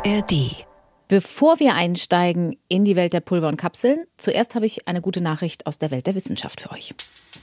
ARD. Bevor wir einsteigen in die Welt der Pulver und Kapseln, zuerst habe ich eine gute Nachricht aus der Welt der Wissenschaft für euch.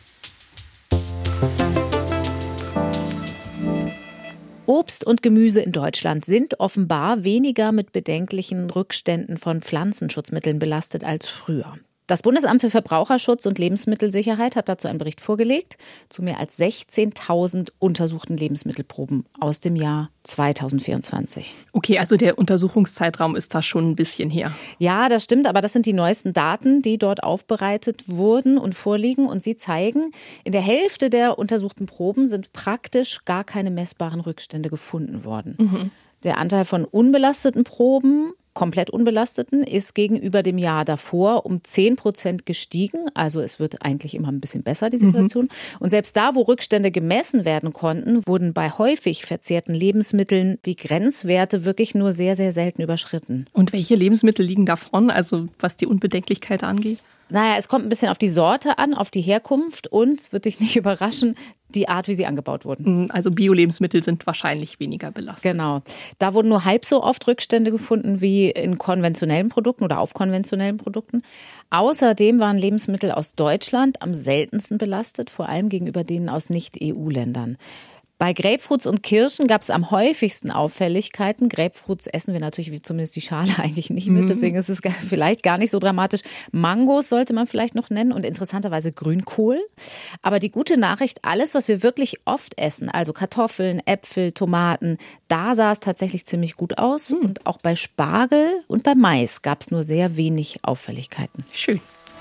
Obst und Gemüse in Deutschland sind offenbar weniger mit bedenklichen Rückständen von Pflanzenschutzmitteln belastet als früher. Das Bundesamt für Verbraucherschutz und Lebensmittelsicherheit hat dazu einen Bericht vorgelegt zu mehr als 16.000 untersuchten Lebensmittelproben aus dem Jahr 2024. Okay, also der Untersuchungszeitraum ist da schon ein bisschen her. Ja, das stimmt, aber das sind die neuesten Daten, die dort aufbereitet wurden und vorliegen. Und sie zeigen, in der Hälfte der untersuchten Proben sind praktisch gar keine messbaren Rückstände gefunden worden. Der Anteil von unbelasteten Proben, komplett unbelasteten, ist gegenüber dem Jahr davor um 10% gestiegen. Also es wird eigentlich immer ein bisschen besser, die Situation. Und selbst da, wo Rückstände gemessen werden konnten, wurden bei häufig verzehrten Lebensmitteln die Grenzwerte wirklich nur sehr, sehr selten überschritten. Und welche Lebensmittel liegen davon, also was die Unbedenklichkeit angeht? Naja, es kommt ein bisschen auf die Sorte an, auf die Herkunft und, es wird dich nicht überraschen, die Art, wie sie angebaut wurden. Also Bio-Lebensmittel sind wahrscheinlich weniger belastet. Genau. Da wurden nur halb so oft Rückstände gefunden wie in konventionellen Produkten oder auf konventionellen Produkten. Außerdem waren Lebensmittel aus Deutschland am seltensten belastet, vor allem gegenüber denen aus Nicht-EU-Ländern. Bei Grapefruits und Kirschen gab es am häufigsten Auffälligkeiten. Grapefruits essen wir natürlich wie zumindest die Schale eigentlich nicht mit, deswegen ist es vielleicht gar nicht so dramatisch. Mangos sollte man vielleicht noch nennen und interessanterweise Grünkohl. Aber die gute Nachricht, alles, was wir wirklich oft essen, also Kartoffeln, Äpfel, Tomaten, da sah es tatsächlich ziemlich gut aus. Und auch bei Spargel und bei Mais gab es nur sehr wenig Auffälligkeiten. Schön.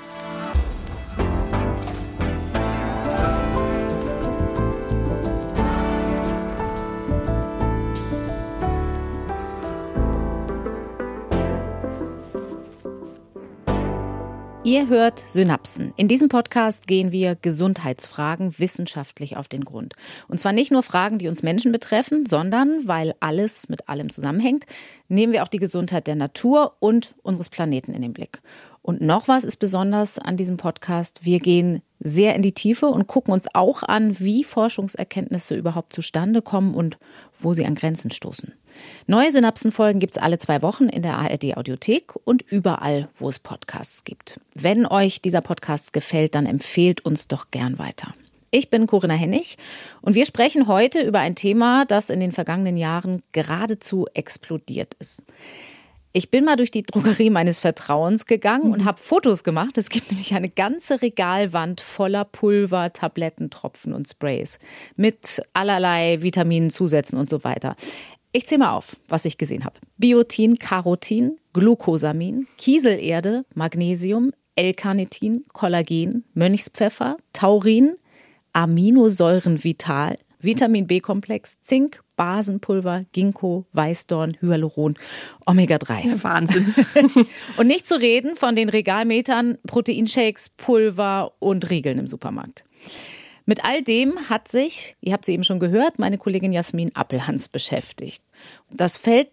Ihr hört Synapsen. In diesem Podcast gehen wir Gesundheitsfragen wissenschaftlich auf den Grund. Und zwar nicht nur Fragen, die uns Menschen betreffen, sondern, weil alles mit allem zusammenhängt, nehmen wir auch die Gesundheit der Natur und unseres Planeten in den Blick. Und noch was ist besonders an diesem Podcast. Wir gehen sehr in die Tiefe und gucken uns auch an, wie Forschungserkenntnisse überhaupt zustande kommen und wo sie an Grenzen stoßen. Neue Synapsenfolgen gibt es alle 2 Wochen in der ARD-Audiothek und überall, wo es Podcasts gibt. Wenn euch dieser Podcast gefällt, dann empfehlt uns doch gern weiter. Ich bin Corinna Hennig und wir sprechen heute über ein Thema, das in den vergangenen Jahren geradezu explodiert ist. Ich bin mal durch die Drogerie meines Vertrauens gegangen und habe Fotos gemacht. Es gibt nämlich eine ganze Regalwand voller Pulver, Tabletten, Tropfen und Sprays mit allerlei Vitaminzusätzen und so weiter. Ich zähle mal auf, was ich gesehen habe. Biotin, Carotin, Glucosamin, Kieselerde, Magnesium, L-Carnitin, Kollagen, Mönchspfeffer, Taurin, Aminosäuren Vital, Vitamin B-Komplex, Zink, Basenpulver, Ginkgo, Weißdorn, Hyaluron, Omega-3. Ja, Wahnsinn. Und nicht zu reden von den Regalmetern, Proteinshakes, Pulver und Riegeln im Supermarkt. Mit all dem hat sich, ihr habt sie eben schon gehört, meine Kollegin Jasmin Appelhans beschäftigt. Das Feld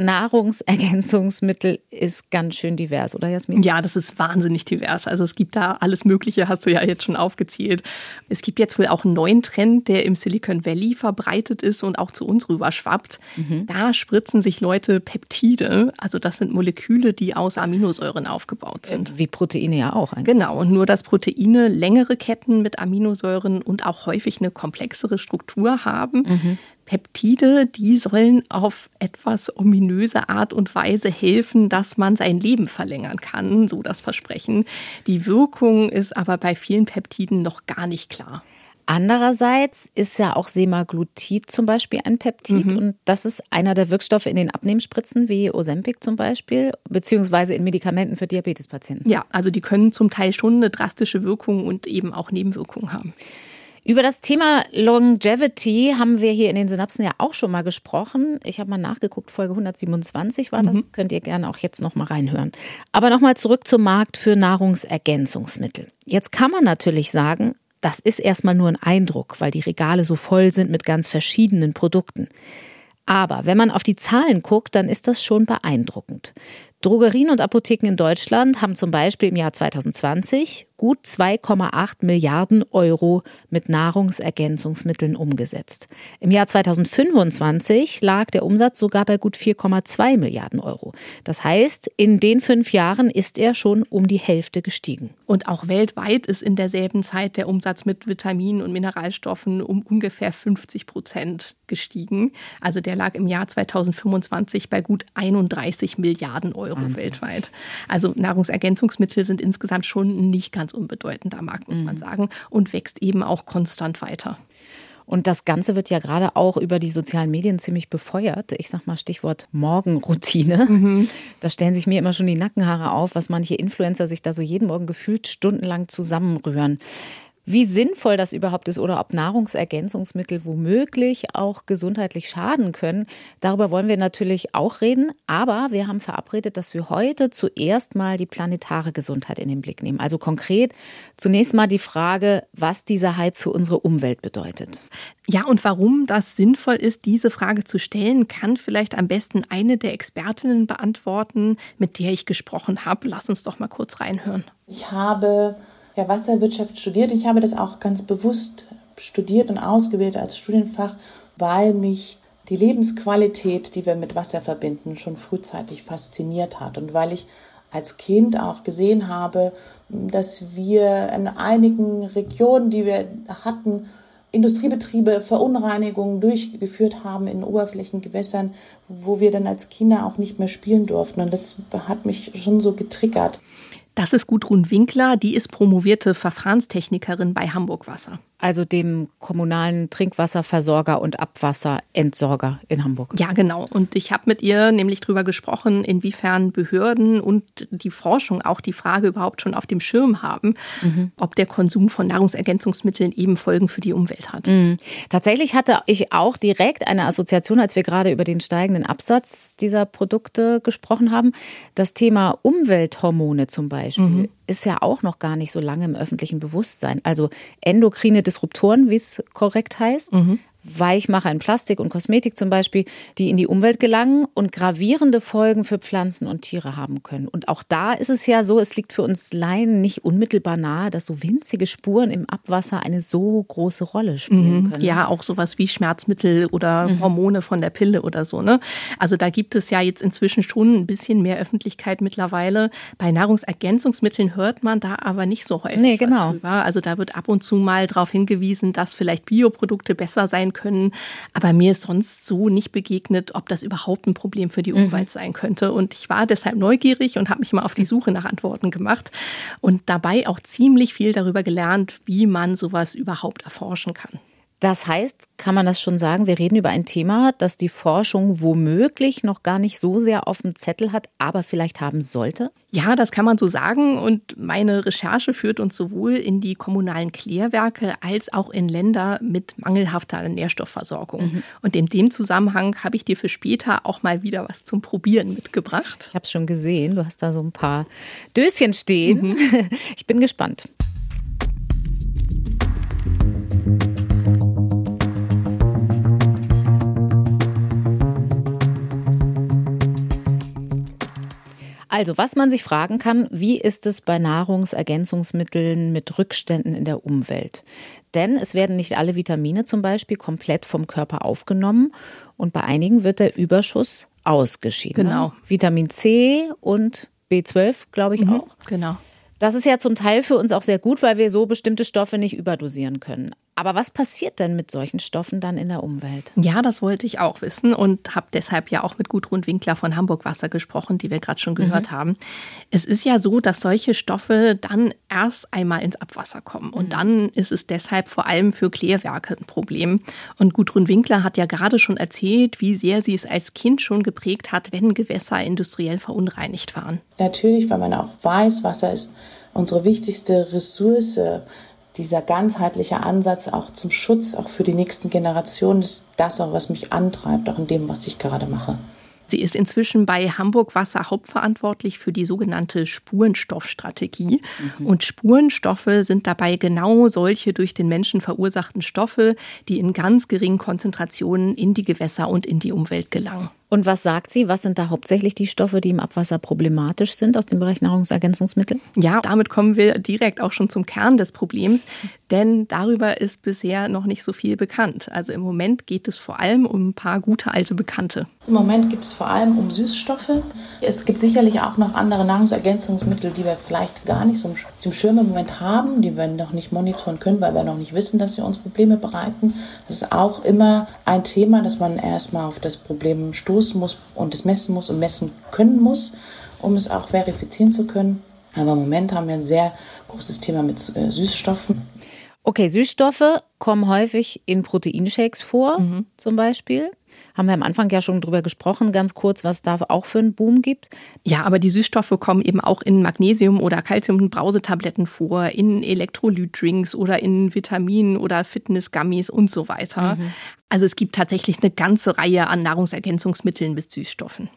Nahrungsergänzungsmittel ist ganz schön divers, oder Jasmin? Ja, das ist wahnsinnig divers. Also es gibt da alles Mögliche, hast du ja jetzt schon aufgezählt. Es gibt jetzt wohl auch einen neuen Trend, der im Silicon Valley verbreitet ist und auch zu uns rüber schwappt. Da spritzen sich Leute Peptide, also das sind Moleküle, die aus Aminosäuren aufgebaut sind. Wie Proteine ja auch eigentlich. Genau, und nur dass Proteine längere Ketten mit Aminosäuren und auch häufig eine komplexere Struktur haben. Peptide, die sollen auf etwas ominöse Art und Weise helfen, dass man sein Leben verlängern kann, so das Versprechen. Die Wirkung ist aber bei vielen Peptiden noch gar nicht klar. Andererseits ist ja auch Semaglutid zum Beispiel ein Peptid und das ist einer der Wirkstoffe in den Abnehmspritzen wie Ozempic zum Beispiel, beziehungsweise in Medikamenten für Diabetespatienten. Ja, also die können zum Teil schon eine drastische Wirkung und eben auch Nebenwirkungen haben. Über das Thema Longevity haben wir hier in den Synapsen ja auch schon mal gesprochen. Ich habe mal nachgeguckt, Folge 127 war das. Könnt ihr gerne auch jetzt noch mal reinhören. Aber noch mal zurück zum Markt für Nahrungsergänzungsmittel. Jetzt kann man natürlich sagen, das ist erstmal nur ein Eindruck, weil die Regale so voll sind mit ganz verschiedenen Produkten. Aber wenn man auf die Zahlen guckt, dann ist das schon beeindruckend. Drogerien und Apotheken in Deutschland haben zum Beispiel im Jahr 2020 gut 2,8 Milliarden Euro mit Nahrungsergänzungsmitteln umgesetzt. Im Jahr 2025 lag der Umsatz sogar bei gut 4,2 Milliarden Euro. Das heißt, in den 5 Jahren ist er schon um die Hälfte gestiegen. Und auch weltweit ist in derselben Zeit der Umsatz mit Vitaminen und Mineralstoffen um ungefähr 50% gestiegen. Also der lag im Jahr 2025 bei gut 31 Milliarden Euro Wahnsinn. Weltweit. Also Nahrungsergänzungsmittel sind insgesamt schon nicht ganz unbedeutender Markt, muss man sagen, und wächst eben auch konstant weiter. Und das Ganze wird ja gerade auch über die sozialen Medien ziemlich befeuert. Ich sag mal Stichwort Morgenroutine. Da stellen sich mir immer schon die Nackenhaare auf, was manche Influencer sich da so jeden Morgen gefühlt stundenlang zusammenrühren. Wie sinnvoll das überhaupt ist oder ob Nahrungsergänzungsmittel womöglich auch gesundheitlich schaden können, darüber wollen wir natürlich auch reden. Aber wir haben verabredet, dass wir heute zuerst mal die planetare Gesundheit in den Blick nehmen. Also konkret zunächst mal die Frage, was dieser Hype für unsere Umwelt bedeutet. Ja, und warum das sinnvoll ist, diese Frage zu stellen, kann vielleicht am besten eine der Expertinnen beantworten, mit der ich gesprochen habe. Lass uns doch mal kurz reinhören. Ich habe Wasserwirtschaft studiert. Ich habe das auch ganz bewusst studiert und ausgewählt als Studienfach, weil mich die Lebensqualität, die wir mit Wasser verbinden, schon frühzeitig fasziniert hat. Und weil ich als Kind auch gesehen habe, dass wir in einigen Regionen, die wir hatten, Industriebetriebe Verunreinigungen durchgeführt haben in Oberflächengewässern, wo wir dann als Kinder auch nicht mehr spielen durften. Und das hat mich schon so getriggert. Das ist Gudrun Winkler, die ist promovierte Verfahrenstechnikerin bei Hamburg Wasser. Also dem kommunalen Trinkwasserversorger und Abwasserentsorger in Hamburg. Ja, genau. Und ich habe mit ihr nämlich drüber gesprochen, inwiefern Behörden und die Forschung auch die Frage überhaupt schon auf dem Schirm haben, ob der Konsum von Nahrungsergänzungsmitteln eben Folgen für die Umwelt hat. Tatsächlich hatte ich auch direkt eine Assoziation, als wir gerade über den steigenden Absatz dieser Produkte gesprochen haben. Das Thema Umwelthormone zum Beispiel ist ja auch noch gar nicht so lange im öffentlichen Bewusstsein. Also endokrine Disruptoren, wie es korrekt heißt. Weichmacher in Plastik und Kosmetik zum Beispiel, die in die Umwelt gelangen und gravierende Folgen für Pflanzen und Tiere haben können. Und auch da ist es ja so, es liegt für uns Laien nicht unmittelbar nahe, dass so winzige Spuren im Abwasser eine so große Rolle spielen können. Ja, auch sowas wie Schmerzmittel oder Hormone von der Pille oder so, ne? Also da gibt es ja jetzt inzwischen schon ein bisschen mehr Öffentlichkeit mittlerweile. Bei Nahrungsergänzungsmitteln hört man da aber nicht so häufig was drüber. Also da wird ab und zu mal darauf hingewiesen, dass vielleicht Bioprodukte besser sein können. Aber mir ist sonst so nicht begegnet, ob das überhaupt ein Problem für die Umwelt sein könnte. Und ich war deshalb neugierig und habe mich mal auf die Suche nach Antworten gemacht und dabei auch ziemlich viel darüber gelernt, wie man sowas überhaupt erforschen kann. Das heißt, kann man das schon sagen, wir reden über ein Thema, das die Forschung womöglich noch gar nicht so sehr auf dem Zettel hat, aber vielleicht haben sollte? Ja, das kann man so sagen. Und meine Recherche führt uns sowohl in die kommunalen Klärwerke als auch in Länder mit mangelhafter Nährstoffversorgung. Und in dem Zusammenhang habe ich dir für später auch mal wieder was zum Probieren mitgebracht. Ich habe es schon gesehen, du hast da so ein paar Döschen stehen. Ich bin gespannt. Also, was man sich fragen kann, wie ist es bei Nahrungsergänzungsmitteln mit Rückständen in der Umwelt? Denn es werden nicht alle Vitamine zum Beispiel komplett vom Körper aufgenommen und bei einigen wird der Überschuss ausgeschieden. Genau. Vitamin C und B12, glaube ich auch. Genau. Das ist ja zum Teil für uns auch sehr gut, weil wir so bestimmte Stoffe nicht überdosieren können. Aber was passiert denn mit solchen Stoffen dann in der Umwelt? Ja, das wollte ich auch wissen und habe deshalb ja auch mit Gudrun Winkler von Hamburg Wasser gesprochen, die wir gerade schon gehört haben. Es ist ja so, dass solche Stoffe dann erst einmal ins Abwasser kommen. Und dann ist es deshalb vor allem für Klärwerke ein Problem. Und Gudrun Winkler hat ja gerade schon erzählt, wie sehr sie es als Kind schon geprägt hat, wenn Gewässer industriell verunreinigt waren. Natürlich, weil man auch weiß, Wasser ist unsere wichtigste Ressource. Dieser ganzheitliche Ansatz auch zum Schutz, auch für die nächsten Generationen, ist das auch, was mich antreibt, auch in dem, was ich gerade mache. Sie ist inzwischen bei Hamburg Wasser hauptverantwortlich für die sogenannte Spurenstoffstrategie. Und Spurenstoffe sind dabei genau solche durch den Menschen verursachten Stoffe, die in ganz geringen Konzentrationen in die Gewässer und in die Umwelt gelangen. Und was sagt sie? Was sind da hauptsächlich die Stoffe, die im Abwasser problematisch sind aus dem Bereich Nahrungsergänzungsmittel? Ja, damit kommen wir direkt auch schon zum Kern des Problems, denn darüber ist bisher noch nicht so viel bekannt. Also im Moment geht es vor allem um ein paar gute alte Bekannte. Im Moment geht es vor allem um Süßstoffe. Es gibt sicherlich auch noch andere Nahrungsergänzungsmittel, die wir vielleicht gar nicht so im Schirm im Moment haben, die wir noch nicht monitoren können, weil wir noch nicht wissen, dass sie uns Probleme bereiten. Das ist auch immer ein Thema, dass man erstmal auf das Problem stoßen muss und es messen muss und messen können muss, um es auch verifizieren zu können. Aber im Moment haben wir ein sehr großes Thema mit Süßstoffen. Okay, Süßstoffe kommen häufig in Proteinshakes vor, zum Beispiel. Haben wir am Anfang ja schon drüber gesprochen, ganz kurz, was da auch für einen Boom gibt. Ja, aber die Süßstoffe kommen eben auch in Magnesium- oder Calcium-Brausetabletten vor, in Elektrolytdrinks oder in Vitaminen oder Fitness-Gummies und so weiter. Also es gibt tatsächlich eine ganze Reihe an Nahrungsergänzungsmitteln mit Süßstoffen.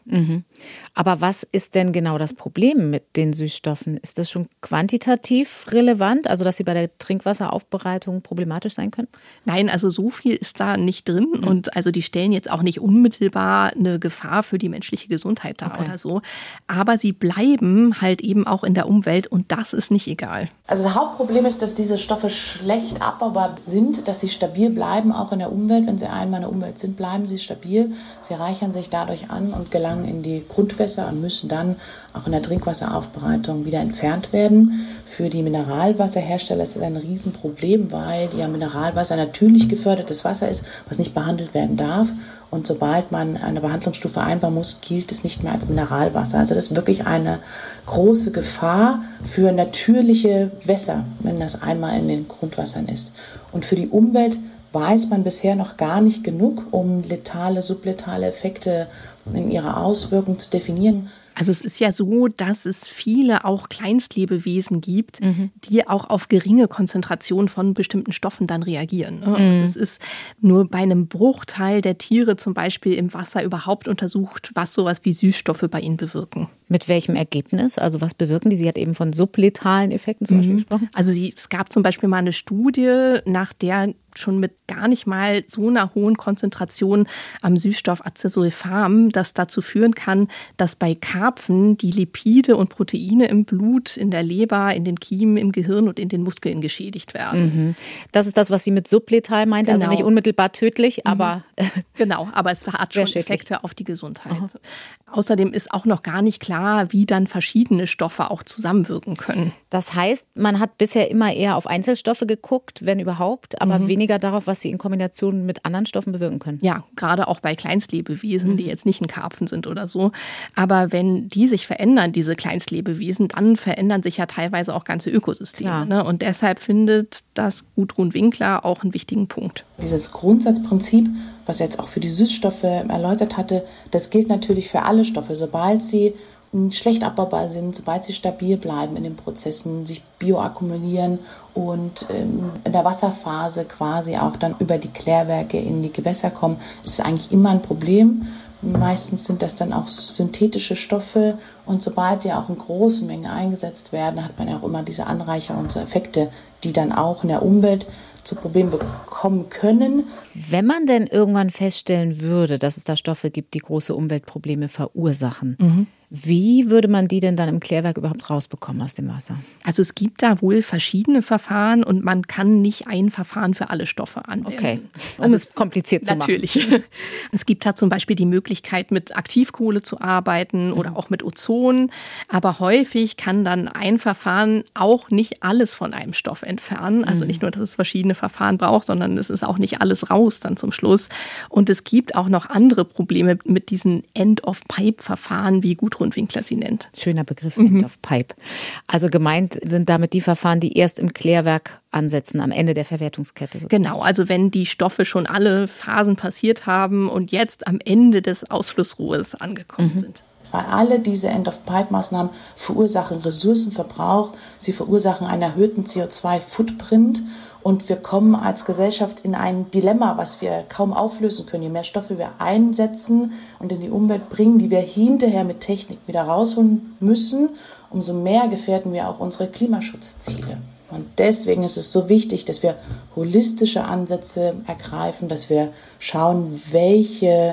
Aber was ist denn genau das Problem mit den Süßstoffen? Ist das schon quantitativ relevant, also dass sie bei der Trinkwasseraufbereitung problematisch sein können? Nein, also so viel ist da nicht drin und also die stellen jetzt auch nicht unmittelbar eine Gefahr für die menschliche Gesundheit dar oder so. Aber sie bleiben halt eben auch in der Umwelt und das ist nicht egal. Also das Hauptproblem ist, dass diese Stoffe schlecht abbaubar sind, dass sie stabil bleiben, auch in der Umwelt. Wenn sie einmal in der Umwelt sind, bleiben sie stabil. Sie reichern sich dadurch an und gelangen in die Grundwässer und müssen dann auch in der Trinkwasseraufbereitung wieder entfernt werden. Für die Mineralwasserhersteller ist das ein Riesenproblem, weil ja Mineralwasser natürlich gefördertes Wasser ist, was nicht behandelt werden darf. Und sobald man eine Behandlungsstufe einbauen muss, gilt es nicht mehr als Mineralwasser. Also das ist wirklich eine große Gefahr für natürliche Wässer, wenn das einmal in den Grundwassern ist. Und für die Umwelt weiß man bisher noch gar nicht genug, um letale, subletale Effekte in ihrer Auswirkung zu definieren. Also es ist ja so, dass es viele auch Kleinstlebewesen gibt, die auch auf geringe Konzentration von bestimmten Stoffen dann reagieren. Und es ist nur bei einem Bruchteil der Tiere zum Beispiel im Wasser überhaupt untersucht, was sowas wie Süßstoffe bei ihnen bewirken. Mit welchem Ergebnis? Also was bewirken die? Sie hat eben von subletalen Effekten zum Beispiel gesprochen. Also es gab zum Beispiel mal eine Studie, nach der schon mit gar nicht mal so einer hohen Konzentration am Süßstoff Acesulfam, das dazu führen kann, dass bei Karpfen die Lipide und Proteine im Blut, in der Leber, in den Kiemen, im Gehirn und in den Muskeln geschädigt werden. Das ist das, was sie mit subletal meint, Genau. also nicht unmittelbar tödlich, aber genau, aber es hat schon schädlich. Effekte auf die Gesundheit. Außerdem ist auch noch gar nicht klar, wie dann verschiedene Stoffe auch zusammenwirken können. Das heißt, man hat bisher immer eher auf Einzelstoffe geguckt, wenn überhaupt, aber weniger darauf, was sie in Kombination mit anderen Stoffen bewirken können. Ja, gerade auch bei Kleinstlebewesen, die jetzt nicht ein Karpfen sind oder so. Aber wenn die sich verändern, diese Kleinstlebewesen, dann verändern sich ja teilweise auch ganze Ökosysteme. Ne? Und deshalb findet das Gudrun Winkler auch einen wichtigen Punkt. Dieses Grundsatzprinzip, was er jetzt auch für die Süßstoffe erläutert hatte, das gilt natürlich für alle Stoffe. Sobald sie schlecht abbaubar sind, sobald sie stabil bleiben in den Prozessen, sich bioakkumulieren und in der Wasserphase quasi auch dann über die Klärwerke in die Gewässer kommen, ist es eigentlich immer ein Problem. Meistens sind das dann auch synthetische Stoffe und sobald die auch in großen Mengen eingesetzt werden, hat man ja auch immer diese Anreicherungseffekte, die dann auch in der Umwelt zu Problemen bekommen können. Wenn man denn irgendwann feststellen würde, dass es da Stoffe gibt, die große Umweltprobleme verursachen, wie würde man die denn dann im Klärwerk überhaupt rausbekommen aus dem Wasser? Also es gibt da wohl verschiedene Verfahren und man kann nicht ein Verfahren für alle Stoffe anwenden. Okay, um es kompliziert zu machen. Natürlich. Es gibt da zum Beispiel die Möglichkeit, mit Aktivkohle zu arbeiten oder auch mit Ozon. Aber häufig kann dann ein Verfahren auch nicht alles von einem Stoff entfernen. Also nicht nur, dass es verschiedene Verfahren braucht, sondern es ist auch nicht alles raus dann zum Schluss. Und es gibt auch noch andere Probleme mit diesen End-of-Pipe-Verfahren, wie Gudrun Winkler sie nennt. Schöner Begriff, End of Pipe. Also gemeint sind damit die Verfahren, die erst im Klärwerk ansetzen, am Ende der Verwertungskette. Sozusagen. Genau, also wenn die Stoffe schon alle Phasen passiert haben und jetzt am Ende des Ausflussrohres angekommen sind. Weil alle diese End-of-Pipe-Maßnahmen verursachen Ressourcenverbrauch, sie verursachen einen erhöhten CO2-Footprint und wir kommen als Gesellschaft in ein Dilemma, was wir kaum auflösen können. Je mehr Stoffe wir einsetzen und in die Umwelt bringen, die wir hinterher mit Technik wieder rausholen müssen, umso mehr gefährden wir auch unsere Klimaschutzziele. Und deswegen ist es so wichtig, dass wir holistische Ansätze ergreifen, dass wir schauen, welche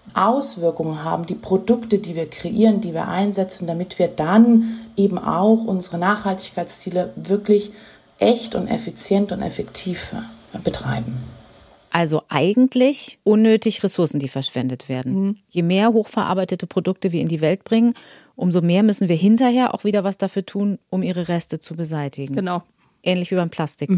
Auswirkungen haben, die Produkte, die wir kreieren, die wir einsetzen, damit wir dann eben auch unsere Nachhaltigkeitsziele wirklich echt und effizient und effektiv betreiben. Also eigentlich unnötig Ressourcen, die verschwendet werden. Je mehr hochverarbeitete Produkte wir in die Welt bringen, umso mehr müssen wir hinterher auch wieder was dafür tun, um ihre Reste zu beseitigen. Genau. Ähnlich wie beim Plastik.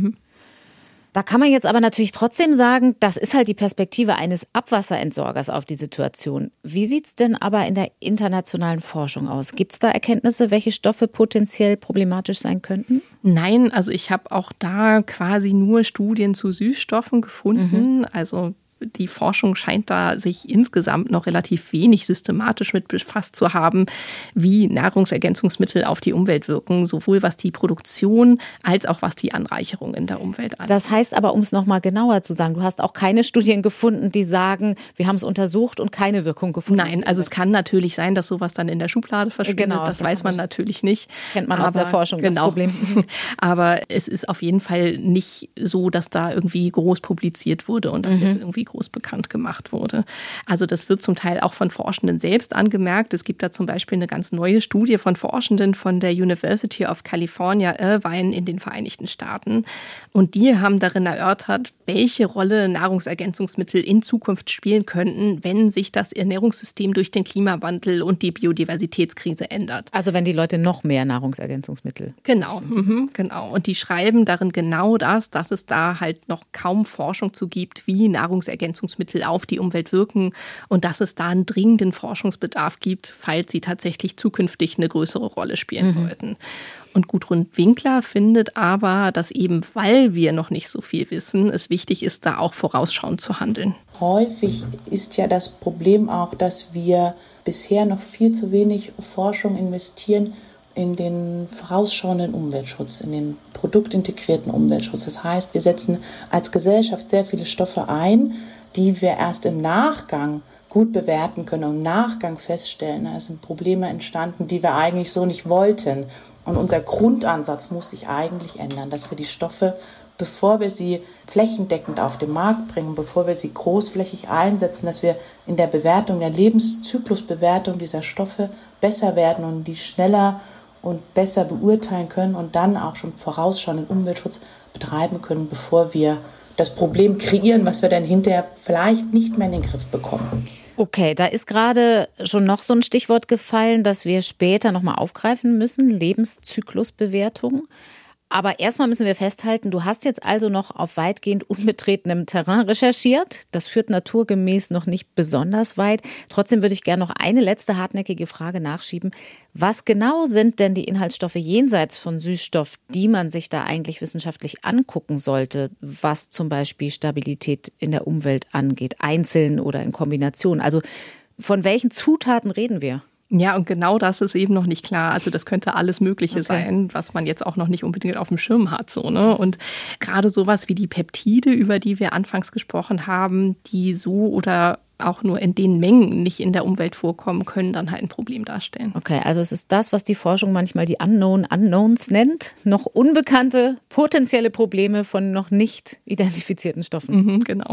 Da kann man jetzt aber natürlich trotzdem sagen, das ist halt die Perspektive eines Abwasserentsorgers auf die Situation. Wie sieht es denn aber in der internationalen Forschung aus? Gibt es da Erkenntnisse, welche Stoffe potenziell problematisch sein könnten? Nein, also ich habe auch da quasi nur Studien zu Süßstoffen gefunden. Also die Forschung scheint da sich insgesamt noch relativ wenig systematisch mit befasst zu haben, wie Nahrungsergänzungsmittel auf die Umwelt wirken, sowohl was die Produktion als auch was die Anreicherung in der Umwelt angeht. Das heißt aber, um es nochmal genauer zu sagen, du hast auch keine Studien gefunden, die sagen, wir haben es untersucht und keine Wirkung gefunden. Nein, also es kann natürlich sein, dass sowas dann in der Schublade verschwindet. Genau, das weiß man natürlich nicht. Kennt man aus der Forschung, das Problem. Aber es ist auf jeden Fall nicht so, dass da irgendwie groß publiziert wurde und das jetzt irgendwie groß bekannt gemacht wurde. Also das wird zum Teil auch von Forschenden selbst angemerkt. Es gibt da zum Beispiel eine ganz neue Studie von Forschenden von der University of California, Irvine in den Vereinigten Staaten. Und die haben darin erörtert, welche Rolle Nahrungsergänzungsmittel in Zukunft spielen könnten, wenn sich das Ernährungssystem durch den Klimawandel und die Biodiversitätskrise ändert. Also wenn die Leute noch mehr Nahrungsergänzungsmittel. Genau, genau. Und die schreiben darin genau das, dass es da halt noch kaum Forschung zu gibt, wie Nahrungsergänzungsmittel auf die Umwelt wirken und dass es da einen dringenden Forschungsbedarf gibt, falls sie tatsächlich zukünftig eine größere Rolle spielen sollten. Und Gudrun Winkler findet aber, dass eben, weil wir noch nicht so viel wissen, es wichtig ist, da auch vorausschauend zu handeln. Häufig ist ja das Problem auch, dass wir bisher noch viel zu wenig Forschung investieren in den vorausschauenden Umweltschutz, in den produktintegrierten Umweltschutz. Das heißt, wir setzen als Gesellschaft sehr viele Stoffe ein, die wir erst im Nachgang gut bewerten können und im Nachgang feststellen, da sind Probleme entstanden, die wir eigentlich so nicht wollten. Und unser Grundansatz muss sich eigentlich ändern, dass wir die Stoffe, bevor wir sie flächendeckend auf den Markt bringen, bevor wir sie großflächig einsetzen, dass wir in der Bewertung, der Lebenszyklusbewertung dieser Stoffe besser werden und die schneller und besser beurteilen können und dann auch schon vorausschauenden Umweltschutz betreiben können, bevor wir das Problem kreieren, was wir dann hinterher vielleicht nicht mehr in den Griff bekommen. Okay, da ist gerade schon noch so ein Stichwort gefallen, das wir später nochmal aufgreifen müssen, Lebenszyklusbewertung. Aber erstmal müssen wir festhalten, du hast jetzt also noch auf weitgehend unbetretenem Terrain recherchiert. Das führt naturgemäß noch nicht besonders weit. Trotzdem würde ich gerne noch eine letzte hartnäckige Frage nachschieben. Was genau sind denn die Inhaltsstoffe jenseits von Süßstoff, die man sich da eigentlich wissenschaftlich angucken sollte, was zum Beispiel Stabilität in der Umwelt angeht, einzeln oder in Kombination? Also von welchen Zutaten reden wir? Ja, und genau das ist eben noch nicht klar. Also das könnte alles Mögliche sein, was man jetzt auch noch nicht unbedingt auf dem Schirm hat. So, ne? Und gerade sowas wie die Peptide, über die wir anfangs gesprochen haben, die so oder auch nur in den Mengen nicht in der Umwelt vorkommen, können dann halt ein Problem darstellen. Okay, also es ist das, was die Forschung manchmal die Unknown Unknowns nennt. Noch unbekannte potenzielle Probleme von noch nicht identifizierten Stoffen. Genau.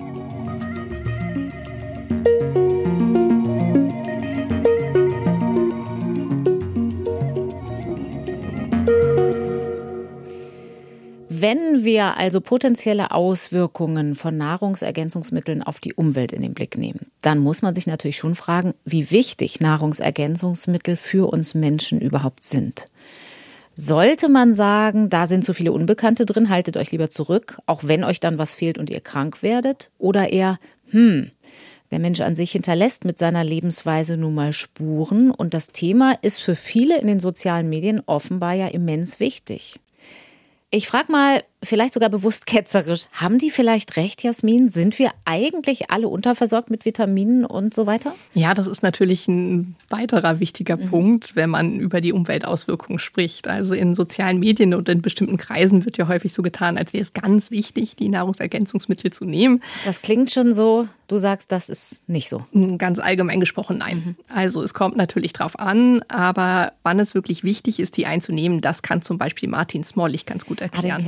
Wenn wir also potenzielle Auswirkungen von Nahrungsergänzungsmitteln auf die Umwelt in den Blick nehmen, dann muss man sich natürlich schon fragen, wie wichtig Nahrungsergänzungsmittel für uns Menschen überhaupt sind. Sollte man sagen, da sind zu viele Unbekannte drin, haltet euch lieber zurück, auch wenn euch dann was fehlt und ihr krank werdet? Oder eher, der Mensch an sich hinterlässt mit seiner Lebensweise nun mal Spuren und das Thema ist für viele in den sozialen Medien offenbar ja immens wichtig. Ich frage mal, vielleicht sogar bewusst ketzerisch, haben die vielleicht recht, Jasmin? Sind wir eigentlich alle unterversorgt mit Vitaminen und so weiter? Ja, das ist natürlich ein weiterer wichtiger Punkt, wenn man über die Umweltauswirkungen spricht. Also in sozialen Medien und in bestimmten Kreisen wird ja häufig so getan, als wäre es ganz wichtig, die Nahrungsergänzungsmittel zu nehmen. Das klingt schon so, du sagst, das ist nicht so. Ganz allgemein gesprochen, nein. Also es kommt natürlich drauf an, aber wann es wirklich wichtig ist, die einzunehmen, das kann zum Beispiel Martin Smollig ganz gut erklären. Den kenne ich. Martin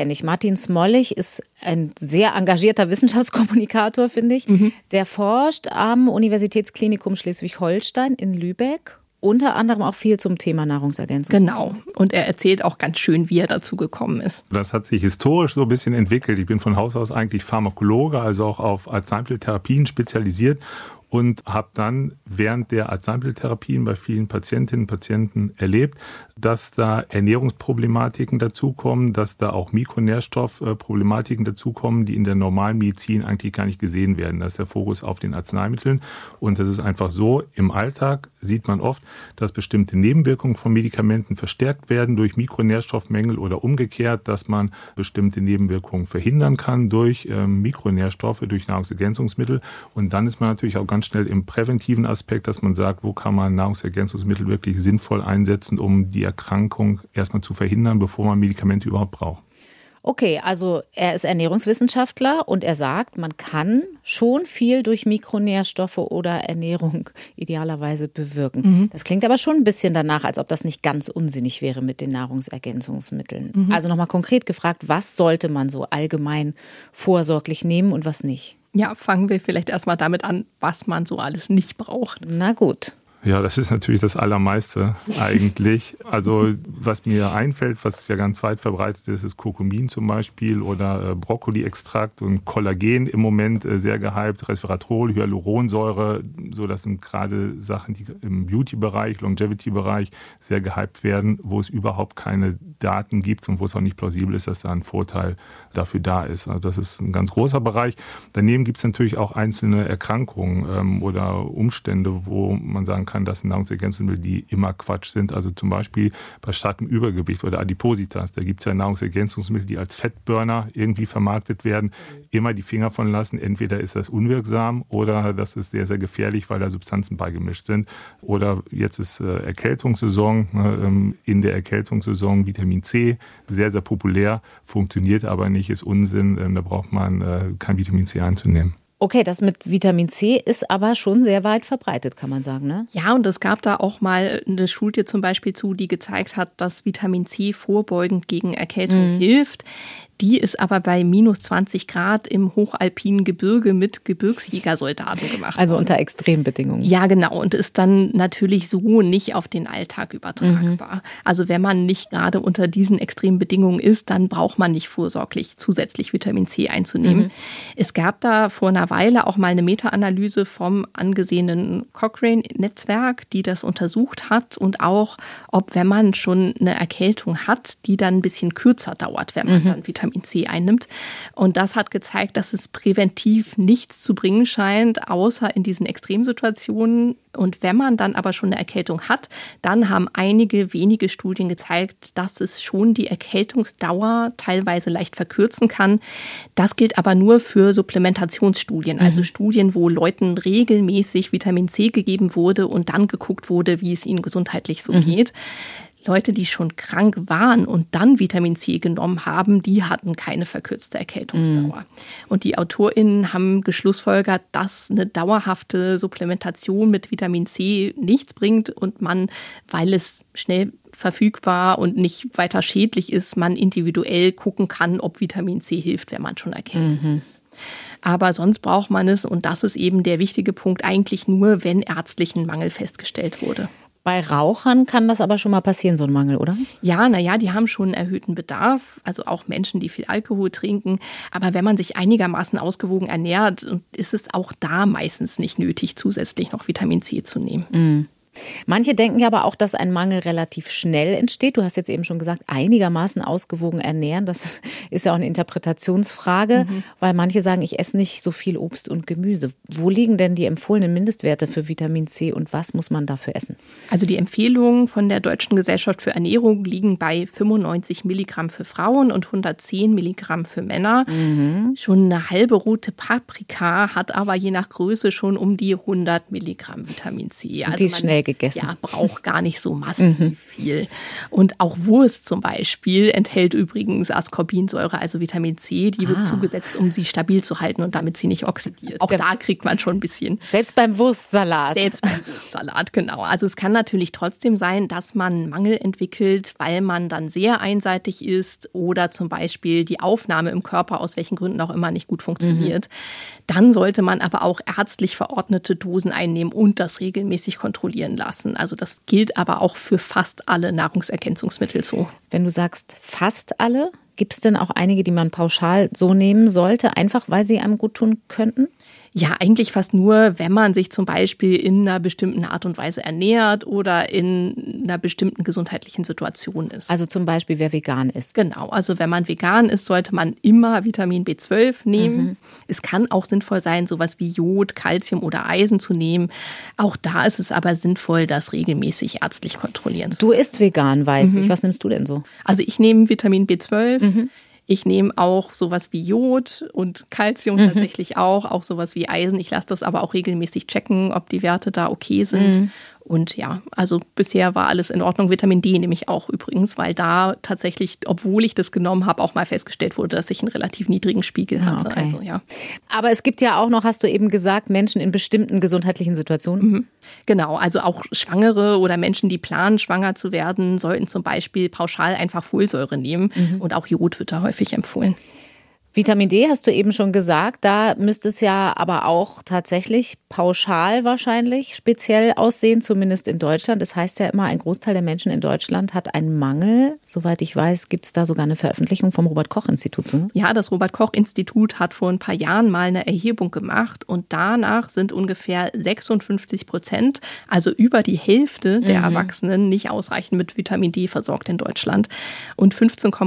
Martin Smollig ist ein sehr engagierter Wissenschaftskommunikator, finde ich. Der forscht am Universitätsklinikum Schleswig-Holstein in Lübeck. Unter anderem auch viel zum Thema Nahrungsergänzung. Genau. Und er erzählt auch ganz schön, wie er dazu gekommen ist. Das hat sich historisch so ein bisschen entwickelt. Ich bin von Haus aus eigentlich Pharmakologe, also auch auf Arzneimitteltherapien spezialisiert. Und habe dann während der Arzneimitteltherapien bei vielen Patientinnen und Patienten erlebt, dass da Ernährungsproblematiken dazukommen, dass da auch Mikronährstoffproblematiken dazukommen, die in der normalen Medizin eigentlich gar nicht gesehen werden. Das ist der Fokus auf den Arzneimitteln. Und das ist einfach so, im Alltag sieht man oft, dass bestimmte Nebenwirkungen von Medikamenten verstärkt werden durch Mikronährstoffmängel oder umgekehrt, dass man bestimmte Nebenwirkungen verhindern kann durch Mikronährstoffe, durch Nahrungsergänzungsmittel. Und dann ist man natürlich auch ganz schnell im präventiven Aspekt, dass man sagt, wo kann man Nahrungsergänzungsmittel wirklich sinnvoll einsetzen, um die Erkrankung erstmal zu verhindern, bevor man Medikamente überhaupt braucht. Okay, also er ist Ernährungswissenschaftler und er sagt, man kann schon viel durch Mikronährstoffe oder Ernährung idealerweise bewirken. Das klingt aber schon ein bisschen danach, als ob das nicht ganz unsinnig wäre mit den Nahrungsergänzungsmitteln. Also nochmal konkret gefragt, was sollte man so allgemein vorsorglich nehmen und was nicht? Ja, fangen wir vielleicht erstmal damit an, was man so alles nicht braucht. Na gut. Ja, das ist natürlich das Allermeiste eigentlich. Also was mir einfällt, was ja ganz weit verbreitet ist, ist Kurkumin zum Beispiel oder Brokkoli-Extrakt und Kollagen im Moment sehr gehypt, Resveratrol, Hyaluronsäure. So, das sind gerade Sachen, die im Beauty-Bereich, Longevity-Bereich sehr gehypt werden, wo es überhaupt keine Daten gibt und wo es auch nicht plausibel ist, dass da ein Vorteil dafür da ist. Also das ist ein ganz großer Bereich. Daneben gibt es natürlich auch einzelne Erkrankungen oder Umstände, wo man sagen kann, das sind Nahrungsergänzungsmittel, die immer Quatsch sind. Also zum Beispiel bei starkem Übergewicht oder Adipositas. Da gibt es ja Nahrungsergänzungsmittel, die als Fettburner irgendwie vermarktet werden. Immer die Finger von lassen. Entweder ist das unwirksam oder das ist sehr, sehr gefährlich, weil da Substanzen beigemischt sind. Oder jetzt ist Erkältungssaison. In der Erkältungssaison Vitamin C, sehr, sehr populär, funktioniert aber nicht, ist Unsinn. Da braucht man kein Vitamin C einzunehmen. Okay, das mit Vitamin C ist aber schon sehr weit verbreitet, kann man sagen, ne? Ja, und es gab da auch mal eine Studie zum Beispiel zu, die gezeigt hat, dass Vitamin C vorbeugend gegen Erkältung hilft. Die ist aber bei minus 20 Grad im hochalpinen Gebirge mit Gebirgsjägersoldaten gemacht. Also unter Extrembedingungen. Ja, genau. Und ist dann natürlich so nicht auf den Alltag übertragbar. Also wenn man nicht gerade unter diesen Extrembedingungen ist, dann braucht man nicht vorsorglich zusätzlich Vitamin C einzunehmen. Es gab da vor einer Weile auch mal eine Meta-Analyse vom angesehenen Cochrane-Netzwerk, die das untersucht hat und auch, ob wenn man schon eine Erkältung hat, die dann ein bisschen kürzer dauert, wenn man dann Vitamin C einnimmt. Und das hat gezeigt, dass es präventiv nichts zu bringen scheint, außer in diesen Extremsituationen. Und wenn man dann aber schon eine Erkältung hat, dann haben wenige Studien gezeigt, dass es schon die Erkältungsdauer teilweise leicht verkürzen kann. Das gilt aber nur für Supplementationsstudien, also Studien, wo Leuten regelmäßig Vitamin C gegeben wurde und dann geguckt wurde, wie es ihnen gesundheitlich so geht. Leute, die schon krank waren und dann Vitamin C genommen haben, die hatten keine verkürzte Erkältungsdauer. Und die AutorInnen haben geschlussfolgert, dass eine dauerhafte Supplementation mit Vitamin C nichts bringt und man, weil es schnell verfügbar und nicht weiter schädlich ist, man individuell gucken kann, ob Vitamin C hilft, wenn man schon erkältet ist. Aber sonst braucht man es, und das ist eben der wichtige Punkt, eigentlich nur, wenn ärztlich ein Mangel festgestellt wurde. Bei Rauchern kann das aber schon mal passieren, so ein Mangel, oder? Ja, die haben schon einen erhöhten Bedarf, also auch Menschen, die viel Alkohol trinken. Aber wenn man sich einigermaßen ausgewogen ernährt, ist es auch da meistens nicht nötig, zusätzlich noch Vitamin C zu nehmen. Manche denken ja aber auch, dass ein Mangel relativ schnell entsteht. Du hast jetzt eben schon gesagt, einigermaßen ausgewogen ernähren. Das ist ja auch eine Interpretationsfrage, weil manche sagen, ich esse nicht so viel Obst und Gemüse. Wo liegen denn die empfohlenen Mindestwerte für Vitamin C und was muss man dafür essen? Also die Empfehlungen von der Deutschen Gesellschaft für Ernährung liegen bei 95 Milligramm für Frauen und 110 Milligramm für Männer. Schon eine halbe rote Paprika hat aber je nach Größe schon um die 100 Milligramm Vitamin C. Also die ist schnell gegessen. Ja, braucht gar nicht so massiv viel. Und auch Wurst zum Beispiel enthält übrigens Ascorbinsäure, also Vitamin C, die wird zugesetzt, um sie stabil zu halten und damit sie nicht oxidiert. Auch da kriegt man schon ein bisschen. Selbst beim Wurstsalat. Selbst beim Wurstsalat, genau. Also es kann natürlich trotzdem sein, dass man Mangel entwickelt, weil man dann sehr einseitig ist oder zum Beispiel die Aufnahme im Körper aus welchen Gründen auch immer nicht gut funktioniert. Dann sollte man aber auch ärztlich verordnete Dosen einnehmen und das regelmäßig kontrollieren lassen. Also das gilt aber auch für fast alle Nahrungsergänzungsmittel so. Wenn du sagst fast alle, gibt es denn auch einige, die man pauschal so nehmen sollte, einfach weil sie einem gut tun könnten? Ja, eigentlich fast nur, wenn man sich zum Beispiel in einer bestimmten Art und Weise ernährt oder in einer bestimmten gesundheitlichen Situation ist. Also zum Beispiel, wer vegan ist. Genau, also wenn man vegan ist, sollte man immer Vitamin B12 nehmen. Es kann auch sinnvoll sein, sowas wie Jod, Calcium oder Eisen zu nehmen. Auch da ist es aber sinnvoll, das regelmäßig ärztlich kontrollieren zu lassen. Du isst vegan, weiß ich. Was nimmst du denn so? Also ich nehme Vitamin B12. Ich nehme auch sowas wie Jod und Calcium tatsächlich auch sowas wie Eisen. Ich lasse das aber auch regelmäßig checken, ob die Werte da okay sind. Und ja, also bisher war alles in Ordnung. Vitamin D nehme ich auch übrigens, weil da tatsächlich, obwohl ich das genommen habe, auch mal festgestellt wurde, dass ich einen relativ niedrigen Spiegel hatte. Okay. Also, ja. Aber es gibt ja auch noch, hast du eben gesagt, Menschen in bestimmten gesundheitlichen Situationen. Genau, also auch Schwangere oder Menschen, die planen, schwanger zu werden, sollten zum Beispiel pauschal einfach Folsäure nehmen. Und auch Jod wird da häufig empfohlen. Vitamin D hast du eben schon gesagt, da müsste es ja aber auch tatsächlich pauschal wahrscheinlich speziell aussehen, zumindest in Deutschland. Das heißt ja immer, ein Großteil der Menschen in Deutschland hat einen Mangel. Soweit ich weiß, gibt es da sogar eine Veröffentlichung vom Robert-Koch-Institut. Ne? Ja, das Robert-Koch-Institut hat vor ein paar Jahren mal eine Erhebung gemacht und danach sind ungefähr 56%, also über die Hälfte der Erwachsenen, nicht ausreichend mit Vitamin D versorgt in Deutschland. Und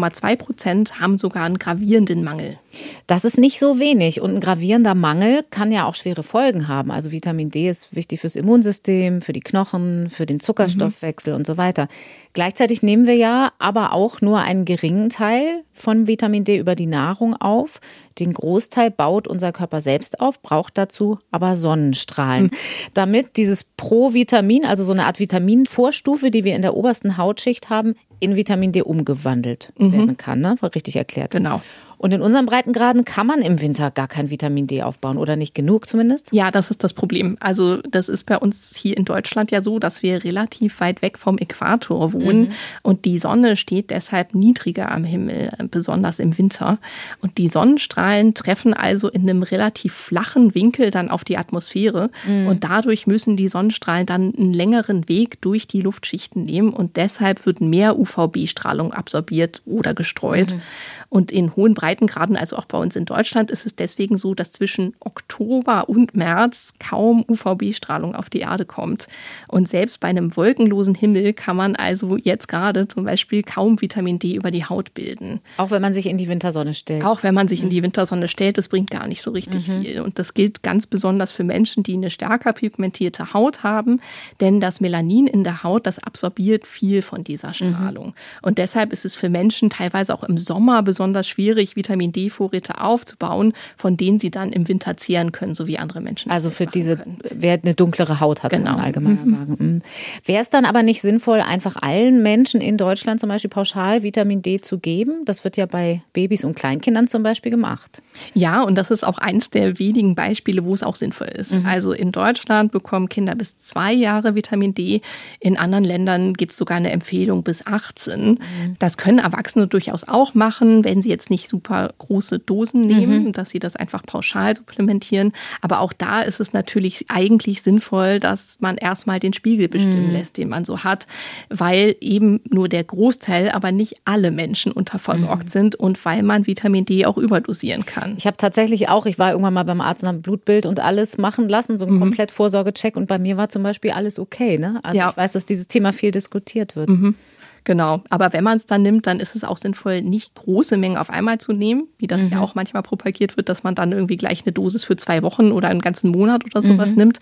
15,2% haben sogar einen gravierenden Mangel. Das ist nicht so wenig und ein gravierender Mangel kann ja auch schwere Folgen haben. Also Vitamin D ist wichtig fürs Immunsystem, für die Knochen, für den Zuckerstoffwechsel und so weiter. Gleichzeitig nehmen wir ja aber auch nur einen geringen Teil von Vitamin D über die Nahrung auf. Den Großteil baut unser Körper selbst auf, braucht dazu aber Sonnenstrahlen. Damit dieses Provitamin, also so eine Art Vitaminvorstufe, die wir in der obersten Hautschicht haben, in Vitamin D umgewandelt werden kann. Ne? War richtig erklärt. Genau. Und in unseren Breitengraden kann man im Winter gar kein Vitamin D aufbauen oder nicht genug zumindest? Ja, das ist das Problem. Also das ist bei uns hier in Deutschland ja so, dass wir relativ weit weg vom Äquator wohnen und die Sonne steht deshalb niedriger am Himmel, besonders im Winter. Und die Sonnenstrahlen treffen also in einem relativ flachen Winkel dann auf die Atmosphäre und dadurch müssen die Sonnenstrahlen dann einen längeren Weg durch die Luftschichten nehmen und deshalb wird mehr UVB-Strahlung absorbiert oder gestreut. Und in hohen Breitengraden, also auch bei uns in Deutschland, ist es deswegen so, dass zwischen Oktober und März kaum UVB-Strahlung auf die Erde kommt. Und selbst bei einem wolkenlosen Himmel kann man also jetzt gerade zum Beispiel kaum Vitamin D über die Haut bilden. Auch wenn man sich in die Wintersonne stellt? Auch wenn man sich in die Wintersonne stellt, das bringt gar nicht so richtig viel. Und das gilt ganz besonders für Menschen, die eine stärker pigmentierte Haut haben, denn das Melanin in der Haut, das absorbiert viel von dieser Strahlung. Und deshalb ist es für Menschen teilweise auch im Sommer besonders schwierig, Vitamin D-Vorräte aufzubauen, von denen sie dann im Winter zehren können, so wie andere Menschen. Also für diese, wer eine dunklere Haut hat, kann man allgemeiner sagen. Wäre es dann aber nicht sinnvoll, einfach allen Menschen in Deutschland zum Beispiel pauschal Vitamin D zu geben? Das wird ja bei Babys und Kleinkindern zum Beispiel gemacht. Ja, und das ist auch eins der wenigen Beispiele, wo es auch sinnvoll ist. Also in Deutschland bekommen Kinder bis 2 Jahre Vitamin D. In anderen Ländern gibt es sogar eine Empfehlung bis 18. Das können Erwachsene durchaus auch machen, wenn sie jetzt nicht super große Dosen nehmen, dass sie das einfach pauschal supplementieren. Aber auch da ist es natürlich eigentlich sinnvoll, dass man erstmal den Spiegel bestimmen lässt, den man so hat, weil eben nur der Großteil, aber nicht alle Menschen unterversorgt sind und weil man Vitamin D auch überdosieren kann. Ich habe tatsächlich auch, ich war irgendwann mal beim Arzt und habe ein Blutbild und alles machen lassen, so einen Komplettvorsorgecheck und bei mir war zum Beispiel alles okay. Ne? Also ich weiß, dass dieses Thema viel diskutiert wird. Genau, aber wenn man es dann nimmt, dann ist es auch sinnvoll, nicht große Mengen auf einmal zu nehmen, wie das ja auch manchmal propagiert wird, dass man dann irgendwie gleich eine Dosis für 2 Wochen oder einen ganzen Monat oder sowas nimmt.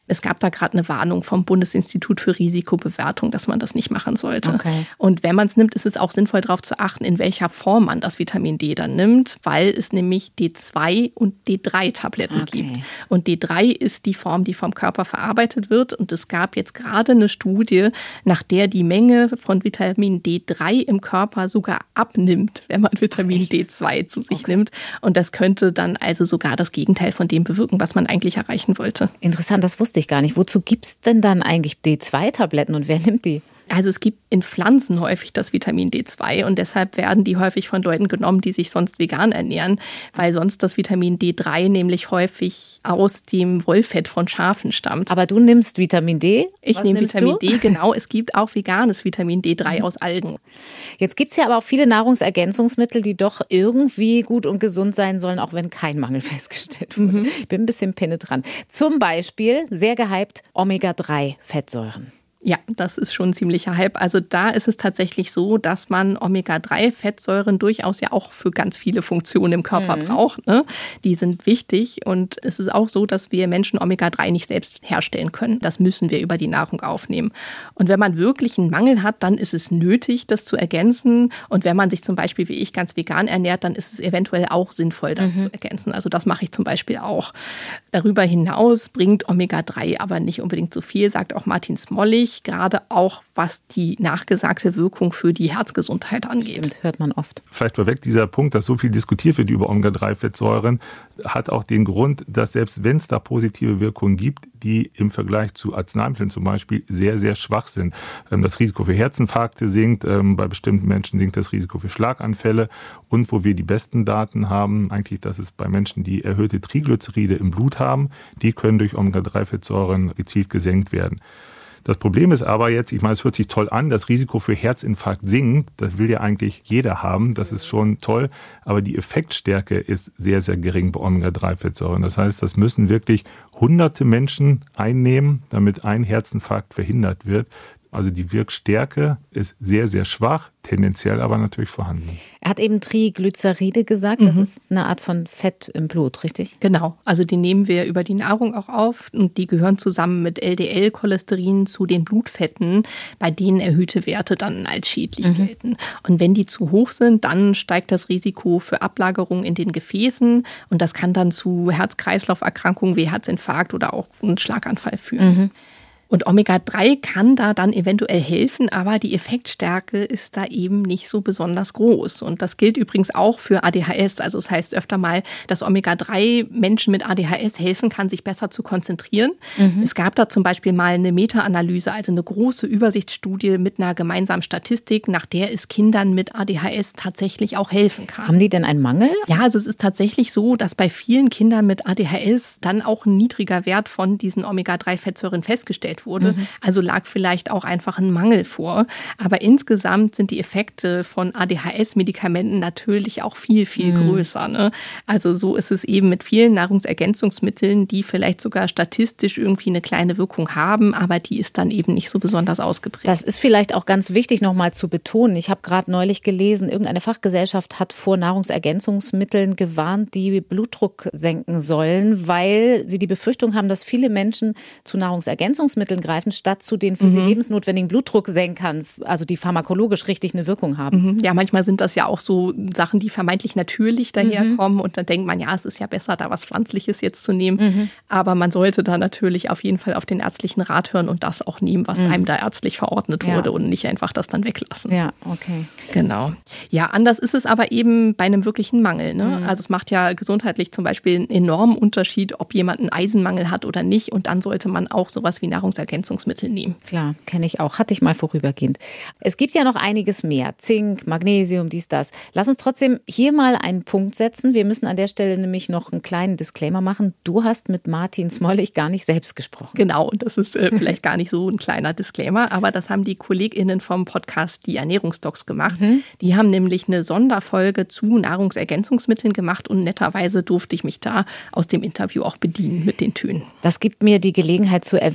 Es gab da gerade eine Warnung vom Bundesinstitut für Risikobewertung, dass man das nicht machen sollte. Okay. Und wenn man es nimmt, ist es auch sinnvoll, darauf zu achten, in welcher Form man das Vitamin D dann nimmt, weil es nämlich D2 und D3-Tabletten gibt. Und D3 ist die Form, die vom Körper verarbeitet wird. Und es gab jetzt gerade eine Studie, nach der die Menge von Vitamin D3 im Körper sogar abnimmt, wenn man Vitamin D2 zu sich nimmt. Und das könnte dann also sogar das Gegenteil von dem bewirken, was man eigentlich erreichen wollte. Interessant, das wusste ich gar nicht. Wozu gibt es denn dann eigentlich D2-Tabletten und wer nimmt die? Also es gibt in Pflanzen häufig das Vitamin D2 und deshalb werden die häufig von Leuten genommen, die sich sonst vegan ernähren, weil sonst das Vitamin D3 nämlich häufig aus dem Wollfett von Schafen stammt. Aber du nimmst Vitamin D? Ich nehme Vitamin D, genau. Es gibt auch veganes Vitamin D3 aus Algen. Jetzt gibt es ja aber auch viele Nahrungsergänzungsmittel, die doch irgendwie gut und gesund sein sollen, auch wenn kein Mangel festgestellt wurde. Ich bin ein bisschen penetrant. Zum Beispiel, sehr gehypt, Omega-3-Fettsäuren. Ja, das ist schon ein ziemlicher Hype. Also da ist es tatsächlich so, dass man Omega-3-Fettsäuren durchaus ja auch für ganz viele Funktionen im Körper braucht. Ne? Die sind wichtig und es ist auch so, dass wir Menschen Omega-3 nicht selbst herstellen können. Das müssen wir über die Nahrung aufnehmen. Und wenn man wirklich einen Mangel hat, dann ist es nötig, das zu ergänzen. Und wenn man sich zum Beispiel wie ich ganz vegan ernährt, dann ist es eventuell auch sinnvoll, das zu ergänzen. Also das mache ich zum Beispiel auch. Darüber hinaus bringt Omega-3 aber nicht unbedingt so viel, sagt auch Martin Smollig. Gerade auch, was die nachgesagte Wirkung für die Herzgesundheit angeht. Stimmt, hört man oft. Vielleicht vorweg dieser Punkt, dass so viel diskutiert wird über Omega-3-Fettsäuren, hat auch den Grund, dass selbst wenn es da positive Wirkungen gibt, die im Vergleich zu Arzneimitteln zum Beispiel sehr, sehr schwach sind. Das Risiko für Herzinfarkte sinkt, bei bestimmten Menschen sinkt das Risiko für Schlaganfälle und wo wir die besten Daten haben, eigentlich, dass es bei Menschen, die erhöhte Triglyceride im Blut haben, die können durch Omega-3-Fettsäuren gezielt gesenkt werden. Das Problem ist aber jetzt, ich meine, es hört sich toll an, das Risiko für Herzinfarkt sinkt, das will ja eigentlich jeder haben, das ist schon toll, aber die Effektstärke ist sehr, sehr gering bei Omega-3-Fettsäuren. Das heißt, das müssen wirklich hunderte Menschen einnehmen, damit ein Herzinfarkt verhindert wird. Also die Wirkstärke ist sehr, sehr schwach, tendenziell aber natürlich vorhanden. Er hat eben Triglyceride gesagt, das ist eine Art von Fett im Blut, richtig? Genau, also die nehmen wir über die Nahrung auch auf und die gehören zusammen mit LDL-Cholesterin zu den Blutfetten, bei denen erhöhte Werte dann als schädlich gelten. Und wenn die zu hoch sind, dann steigt das Risiko für Ablagerungen in den Gefäßen und das kann dann zu Herz-Kreislauf-Erkrankungen wie Herzinfarkt oder auch einen Schlaganfall führen. Und Omega-3 kann da dann eventuell helfen, aber die Effektstärke ist da eben nicht so besonders groß. Und das gilt übrigens auch für ADHS. Also es heißt öfter mal, dass Omega-3 Menschen mit ADHS helfen kann, sich besser zu konzentrieren. Es gab da zum Beispiel mal eine Meta-Analyse, also eine große Übersichtsstudie mit einer gemeinsamen Statistik, nach der es Kindern mit ADHS tatsächlich auch helfen kann. Haben die denn einen Mangel? Ja, also es ist tatsächlich so, dass bei vielen Kindern mit ADHS dann auch ein niedriger Wert von diesen Omega-3-Fettsäuren festgestellt wurde. Also lag vielleicht auch einfach ein Mangel vor. Aber insgesamt sind die Effekte von ADHS-Medikamenten natürlich auch viel, viel größer. Ne? Also so ist es eben mit vielen Nahrungsergänzungsmitteln, die vielleicht sogar statistisch irgendwie eine kleine Wirkung haben, aber die ist dann eben nicht so besonders ausgeprägt. Das ist vielleicht auch ganz wichtig nochmal zu betonen. Ich habe gerade neulich gelesen, irgendeine Fachgesellschaft hat vor Nahrungsergänzungsmitteln gewarnt, die Blutdruck senken sollen, weil sie die Befürchtung haben, dass viele Menschen zu Nahrungsergänzungsmitteln greifen, statt zu den für sie lebensnotwendigen Blutdrucksenkern, also die pharmakologisch richtig eine Wirkung haben. Ja, manchmal sind das ja auch so Sachen, die vermeintlich natürlich daherkommen und dann denkt man, ja, es ist ja besser, da was Pflanzliches jetzt zu nehmen. Aber man sollte da natürlich auf jeden Fall auf den ärztlichen Rat hören und das auch nehmen, was einem da ärztlich verordnet wurde und nicht einfach das dann weglassen. Ja, okay. Genau. Ja, anders ist es aber eben bei einem wirklichen Mangel. Ne? Also es macht ja gesundheitlich zum Beispiel einen enormen Unterschied, ob jemand einen Eisenmangel hat oder nicht und dann sollte man auch sowas wie Nahrungsergänzungsmittel nehmen. Klar, kenne ich auch. Hatte ich mal vorübergehend. Es gibt ja noch einiges mehr. Zink, Magnesium, dies, das. Lass uns trotzdem hier mal einen Punkt setzen. Wir müssen an der Stelle nämlich noch einen kleinen Disclaimer machen. Du hast mit Martin Smollig gar nicht selbst gesprochen. Genau, das ist vielleicht gar nicht so ein kleiner Disclaimer, aber das haben die KollegInnen vom Podcast Die Ernährungsdocs gemacht. Die haben nämlich eine Sonderfolge zu Nahrungsergänzungsmitteln gemacht und netterweise durfte ich mich da aus dem Interview auch bedienen mit den Tönen. Das gibt mir die Gelegenheit zu erwähnen, dass wir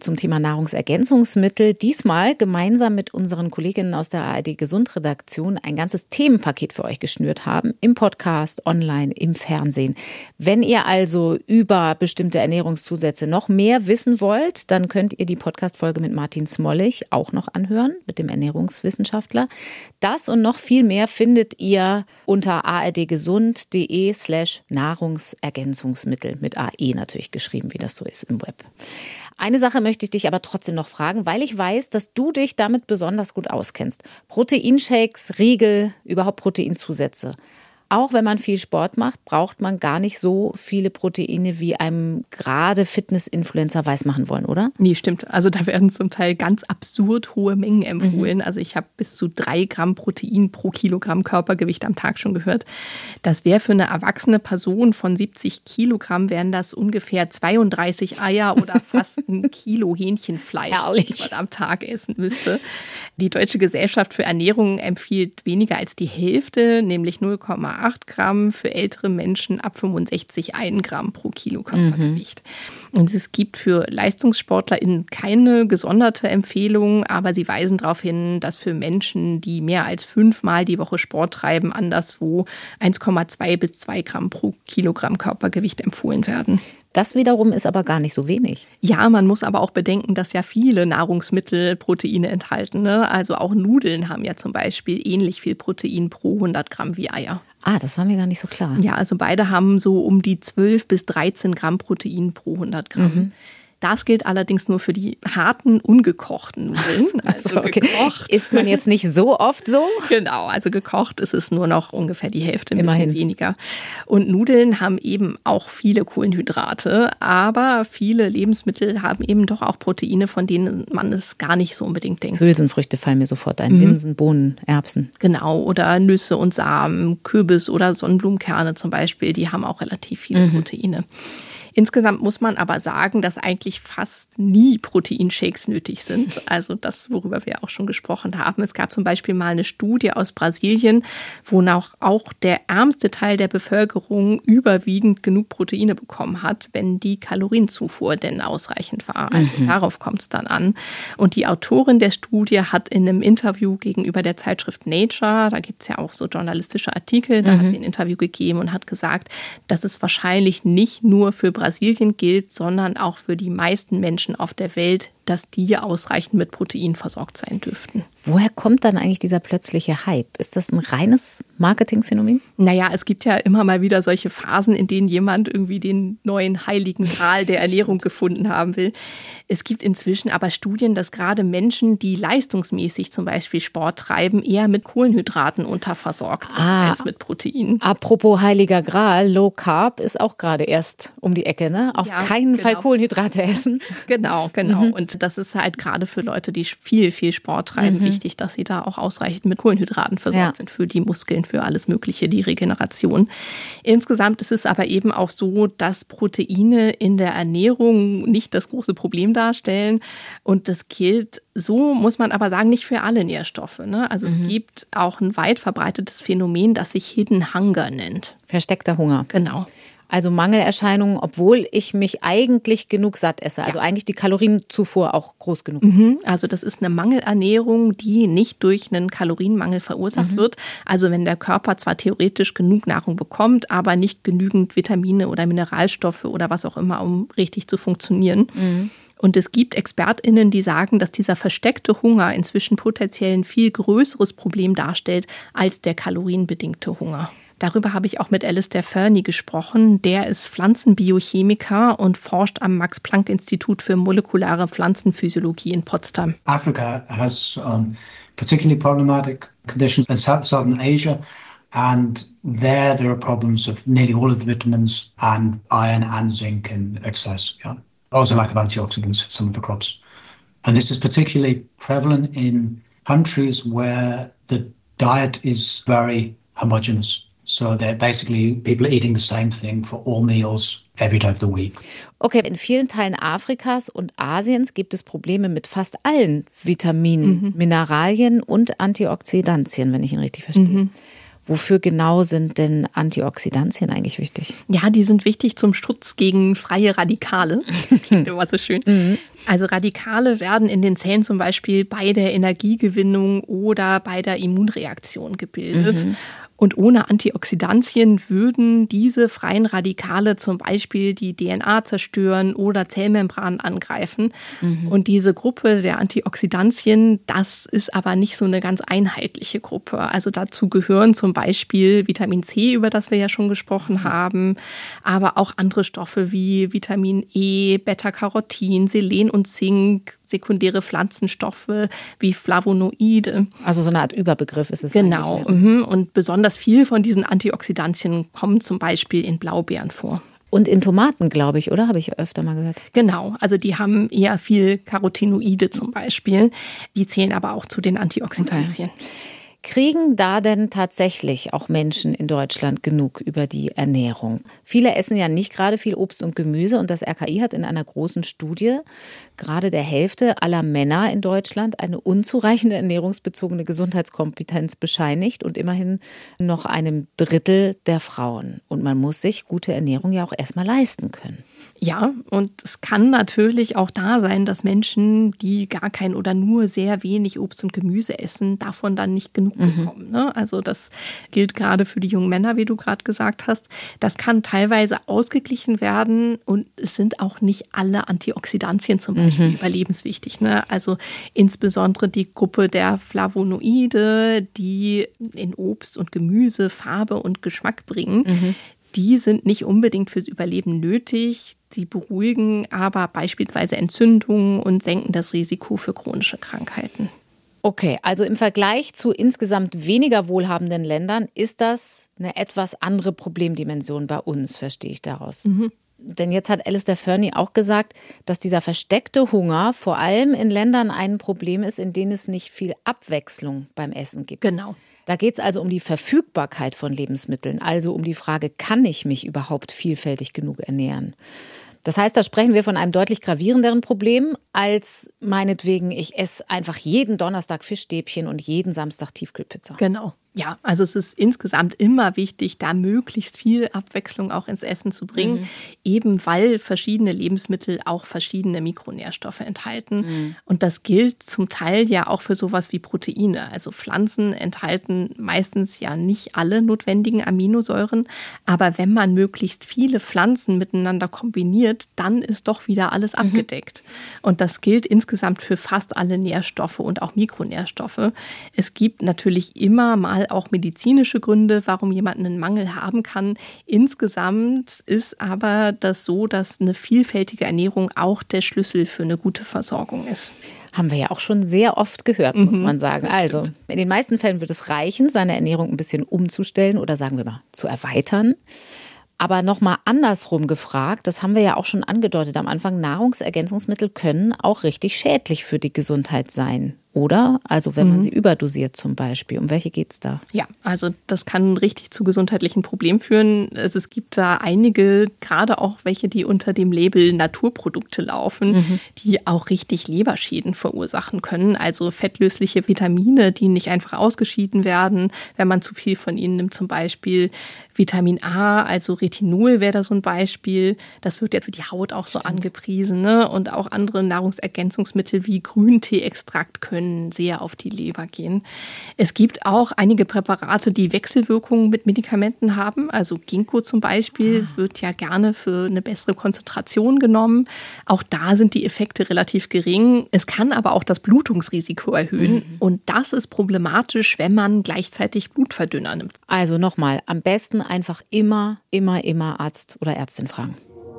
wir zum Thema Nahrungsergänzungsmittel. Diesmal gemeinsam mit unseren Kolleginnen aus der ARD Gesund-Redaktion ein ganzes Themenpaket für euch geschnürt haben. Im Podcast, online, im Fernsehen. Wenn ihr also über bestimmte Ernährungszusätze noch mehr wissen wollt, dann könnt ihr die Podcast-Folge mit Martin Smollig auch noch anhören, mit dem Ernährungswissenschaftler. Das und noch viel mehr findet ihr unter ardgesund.de/Nahrungsergänzungsmittel. Mit AE natürlich geschrieben, wie das so ist im Web. Eine Sache möchte ich dich aber trotzdem noch fragen, weil ich weiß, dass du dich damit besonders gut auskennst. Proteinshakes, Riegel, überhaupt Proteinzusätze. Auch wenn man viel Sport macht, braucht man gar nicht so viele Proteine, wie einem gerade Fitness-Influencer weismachen wollen, oder? Nee, stimmt. Also da werden zum Teil ganz absurd hohe Mengen empfohlen. Also ich habe bis zu 3 Gramm Protein pro Kilogramm Körpergewicht am Tag schon gehört. Das wäre für eine erwachsene Person von 70 Kilogramm, wären das ungefähr 32 Eier oder fast ein Kilo Hähnchenfleisch, das man am Tag essen müsste. Die Deutsche Gesellschaft für Ernährung empfiehlt weniger als die Hälfte, nämlich 0,8 Gramm, für ältere Menschen ab 65 1 Gramm pro Kilo Körpergewicht. Und es gibt für LeistungssportlerInnen keine gesonderte Empfehlung, aber sie weisen darauf hin, dass für Menschen, die mehr als 5-mal die Woche Sport treiben, anderswo 1,2 bis 2 Gramm pro Kilogramm Körpergewicht empfohlen werden. Das wiederum ist aber gar nicht so wenig. Ja, man muss aber auch bedenken, dass ja viele Nahrungsmittel Proteine enthalten. Ne? Also auch Nudeln haben ja zum Beispiel ähnlich viel Protein pro 100 Gramm wie Eier. Ah, das war mir gar nicht so klar. Ja, also beide haben so um die 12 bis 13 Gramm Protein pro 100 Gramm. Das gilt allerdings nur für die harten, ungekochten Nudeln. Also okay. Gekocht. Isst man jetzt nicht so oft so? Genau, also gekocht ist es nur noch ungefähr die Hälfte, ein bisschen weniger. Und Nudeln haben eben auch viele Kohlenhydrate, aber viele Lebensmittel haben eben doch auch Proteine, von denen man es gar nicht so unbedingt denkt. Hülsenfrüchte fallen mir sofort ein, Linsen, Bohnen, Erbsen. Genau, oder Nüsse und Samen, Kürbis oder Sonnenblumenkerne zum Beispiel, die haben auch relativ viele Proteine. Insgesamt muss man aber sagen, dass eigentlich fast nie Proteinshakes nötig sind. Also das, worüber wir auch schon gesprochen haben. Es gab zum Beispiel mal eine Studie aus Brasilien, wonach auch der ärmste Teil der Bevölkerung überwiegend genug Proteine bekommen hat, wenn die Kalorienzufuhr denn ausreichend war. Also darauf kommt es dann an. Und die Autorin der Studie hat in einem Interview gegenüber der Zeitschrift Nature, da gibt es ja auch so journalistische Artikel, da hat sie ein Interview gegeben und hat gesagt, dass es wahrscheinlich nicht nur für Brasilien gilt, sondern auch für die meisten Menschen auf der Welt, dass die ausreichend mit Protein versorgt sein dürften. Woher kommt dann eigentlich dieser plötzliche Hype? Ist das ein reines Marketingphänomen? Naja, es gibt ja immer mal wieder solche Phasen, in denen jemand irgendwie den neuen heiligen Gral der Ernährung gefunden haben will. Es gibt inzwischen aber Studien, dass gerade Menschen, die leistungsmäßig zum Beispiel Sport treiben, eher mit Kohlenhydraten unterversorgt sind als mit Protein. Apropos heiliger Gral, Low Carb ist auch gerade erst um die Ecke, ne? Auf keinen Fall Kohlenhydrate essen. Genau. Und das ist halt gerade für Leute, die viel, viel Sport treiben, wichtig, dass sie da auch ausreichend mit Kohlenhydraten versorgt sind für die Muskeln, für alles Mögliche, die Regeneration. Insgesamt ist es aber eben auch so, dass Proteine in der Ernährung nicht das große Problem darstellen. Und das gilt, so muss man aber sagen, nicht für alle Nährstoffe. Ne? Also es gibt auch ein weit verbreitetes Phänomen, das sich Hidden Hunger nennt. Versteckter Hunger. Genau. Also Mangelerscheinungen, obwohl ich mich eigentlich genug satt esse. Also eigentlich die Kalorienzufuhr auch groß genug ist. Also das ist eine Mangelernährung, die nicht durch einen Kalorienmangel verursacht wird. Also wenn der Körper zwar theoretisch genug Nahrung bekommt, aber nicht genügend Vitamine oder Mineralstoffe oder was auch immer, um richtig zu funktionieren. Und es gibt ExpertInnen, die sagen, dass dieser versteckte Hunger inzwischen potenziell ein viel größeres Problem darstellt als der kalorienbedingte Hunger. Darüber habe ich auch mit Alistair Fernie gesprochen. Der ist Pflanzenbiochemiker und forscht am Max-Planck-Institut für molekulare Pflanzenphysiologie in Potsdam. Africa has particularly problematic conditions in southern Asia. And there are problems of nearly all of the vitamins and iron and zinc in excess. Yeah. Also lack of antioxidants in some of the crops. And this is particularly prevalent in countries where the diet is very homogeneous. So they're basically people eating the same thing for all meals every day of the week. Okay, in vielen Teilen Afrikas und Asiens gibt es Probleme mit fast allen Vitaminen, Mineralien und Antioxidantien, wenn ich ihn richtig verstehe. Wofür genau sind denn Antioxidantien eigentlich wichtig? Ja, die sind wichtig zum Schutz gegen freie Radikale. Klingt immer so schön. Also Radikale werden in den Zellen zum Beispiel bei der Energiegewinnung oder bei der Immunreaktion gebildet. Und ohne Antioxidantien würden diese freien Radikale zum Beispiel die DNA zerstören oder Zellmembranen angreifen. Und diese Gruppe der Antioxidantien, das ist aber nicht so eine ganz einheitliche Gruppe. Also dazu gehören zum Beispiel Vitamin C, über das wir ja schon gesprochen haben, aber auch andere Stoffe wie Vitamin E, Beta-Carotin, Selen und Zink, sekundäre Pflanzenstoffe wie Flavonoide. Also so eine Art Überbegriff ist es. Genau. Und besonders viel von diesen Antioxidantien kommen zum Beispiel in Blaubeeren vor. Und in Tomaten, glaube ich, oder? Habe ich öfter mal gehört. Genau, also die haben eher viel Carotinoide zum Beispiel. Die zählen aber auch zu den Antioxidantien. Okay. Kriegen da denn tatsächlich auch Menschen in Deutschland genug über die Ernährung? Viele essen ja nicht gerade viel Obst und Gemüse und das RKI hat in einer großen Studie gerade der Hälfte aller Männer in Deutschland eine unzureichende ernährungsbezogene Gesundheitskompetenz bescheinigt und immerhin noch einem Drittel der Frauen. Und man muss sich gute Ernährung ja auch erstmal leisten können. Ja, und es kann natürlich auch da sein, dass Menschen, die gar kein oder nur sehr wenig Obst und Gemüse essen, davon dann nicht genug bekommen. Ne? Also das gilt gerade für die jungen Männer, wie du gerade gesagt hast. Das kann teilweise ausgeglichen werden und es sind auch nicht alle Antioxidantien zum Beispiel überlebenswichtig. Ne? Also insbesondere die Gruppe der Flavonoide, die in Obst und Gemüse Farbe und Geschmack bringen, die sind nicht unbedingt fürs Überleben nötig. Sie beruhigen aber beispielsweise Entzündungen und senken das Risiko für chronische Krankheiten. Okay, also im Vergleich zu insgesamt weniger wohlhabenden Ländern ist das eine etwas andere Problemdimension bei uns, verstehe ich daraus. Denn jetzt hat Alistair Fernie auch gesagt, dass dieser versteckte Hunger vor allem in Ländern ein Problem ist, in denen es nicht viel Abwechslung beim Essen gibt. Genau. Da geht es also um die Verfügbarkeit von Lebensmitteln, also um die Frage, kann ich mich überhaupt vielfältig genug ernähren? Das heißt, da sprechen wir von einem deutlich gravierenderen Problem, als meinetwegen, ich esse einfach jeden Donnerstag Fischstäbchen und jeden Samstag Tiefkühlpizza. Genau. Ja, also es ist insgesamt immer wichtig, da möglichst viel Abwechslung auch ins Essen zu bringen, eben weil verschiedene Lebensmittel auch verschiedene Mikronährstoffe enthalten. Und das gilt zum Teil ja auch für sowas wie Proteine. Also Pflanzen enthalten meistens ja nicht alle notwendigen Aminosäuren, aber wenn man möglichst viele Pflanzen miteinander kombiniert, dann ist doch wieder alles abgedeckt. Und das gilt insgesamt für fast alle Nährstoffe und auch Mikronährstoffe. Es gibt natürlich immer mal auch medizinische Gründe, warum jemand einen Mangel haben kann. Insgesamt ist aber das so, dass eine vielfältige Ernährung auch der Schlüssel für eine gute Versorgung ist. Haben wir ja auch schon sehr oft gehört, muss man sagen. Also in den meisten Fällen wird es reichen, seine Ernährung ein bisschen umzustellen oder sagen wir mal zu erweitern. Aber nochmal andersrum gefragt, das haben wir ja auch schon angedeutet am Anfang, Nahrungsergänzungsmittel können auch richtig schädlich für die Gesundheit sein. Oder? Also wenn man sie überdosiert zum Beispiel. Um welche geht es da? Ja, also das kann richtig zu gesundheitlichen Problemen führen. Also es gibt da einige, gerade auch welche, die unter dem Label Naturprodukte laufen, die auch richtig Leberschäden verursachen können. Also fettlösliche Vitamine, die nicht einfach ausgeschieden werden, wenn man zu viel von ihnen nimmt. Zum Beispiel Vitamin A, also Retinol wäre da so ein Beispiel. Das wird ja für die Haut auch so angepriesen. Ne? Und auch andere Nahrungsergänzungsmittel wie Grünteeextrakt können sehr auf die Leber gehen. Es gibt auch einige Präparate, die Wechselwirkungen mit Medikamenten haben. Also Ginkgo zum Beispiel wird ja gerne für eine bessere Konzentration genommen. Auch da sind die Effekte relativ gering. Es kann aber auch das Blutungsrisiko erhöhen. Und das ist problematisch, wenn man gleichzeitig Blutverdünner nimmt. Also nochmal, am besten einfach immer Arzt oder Ärztin fragen.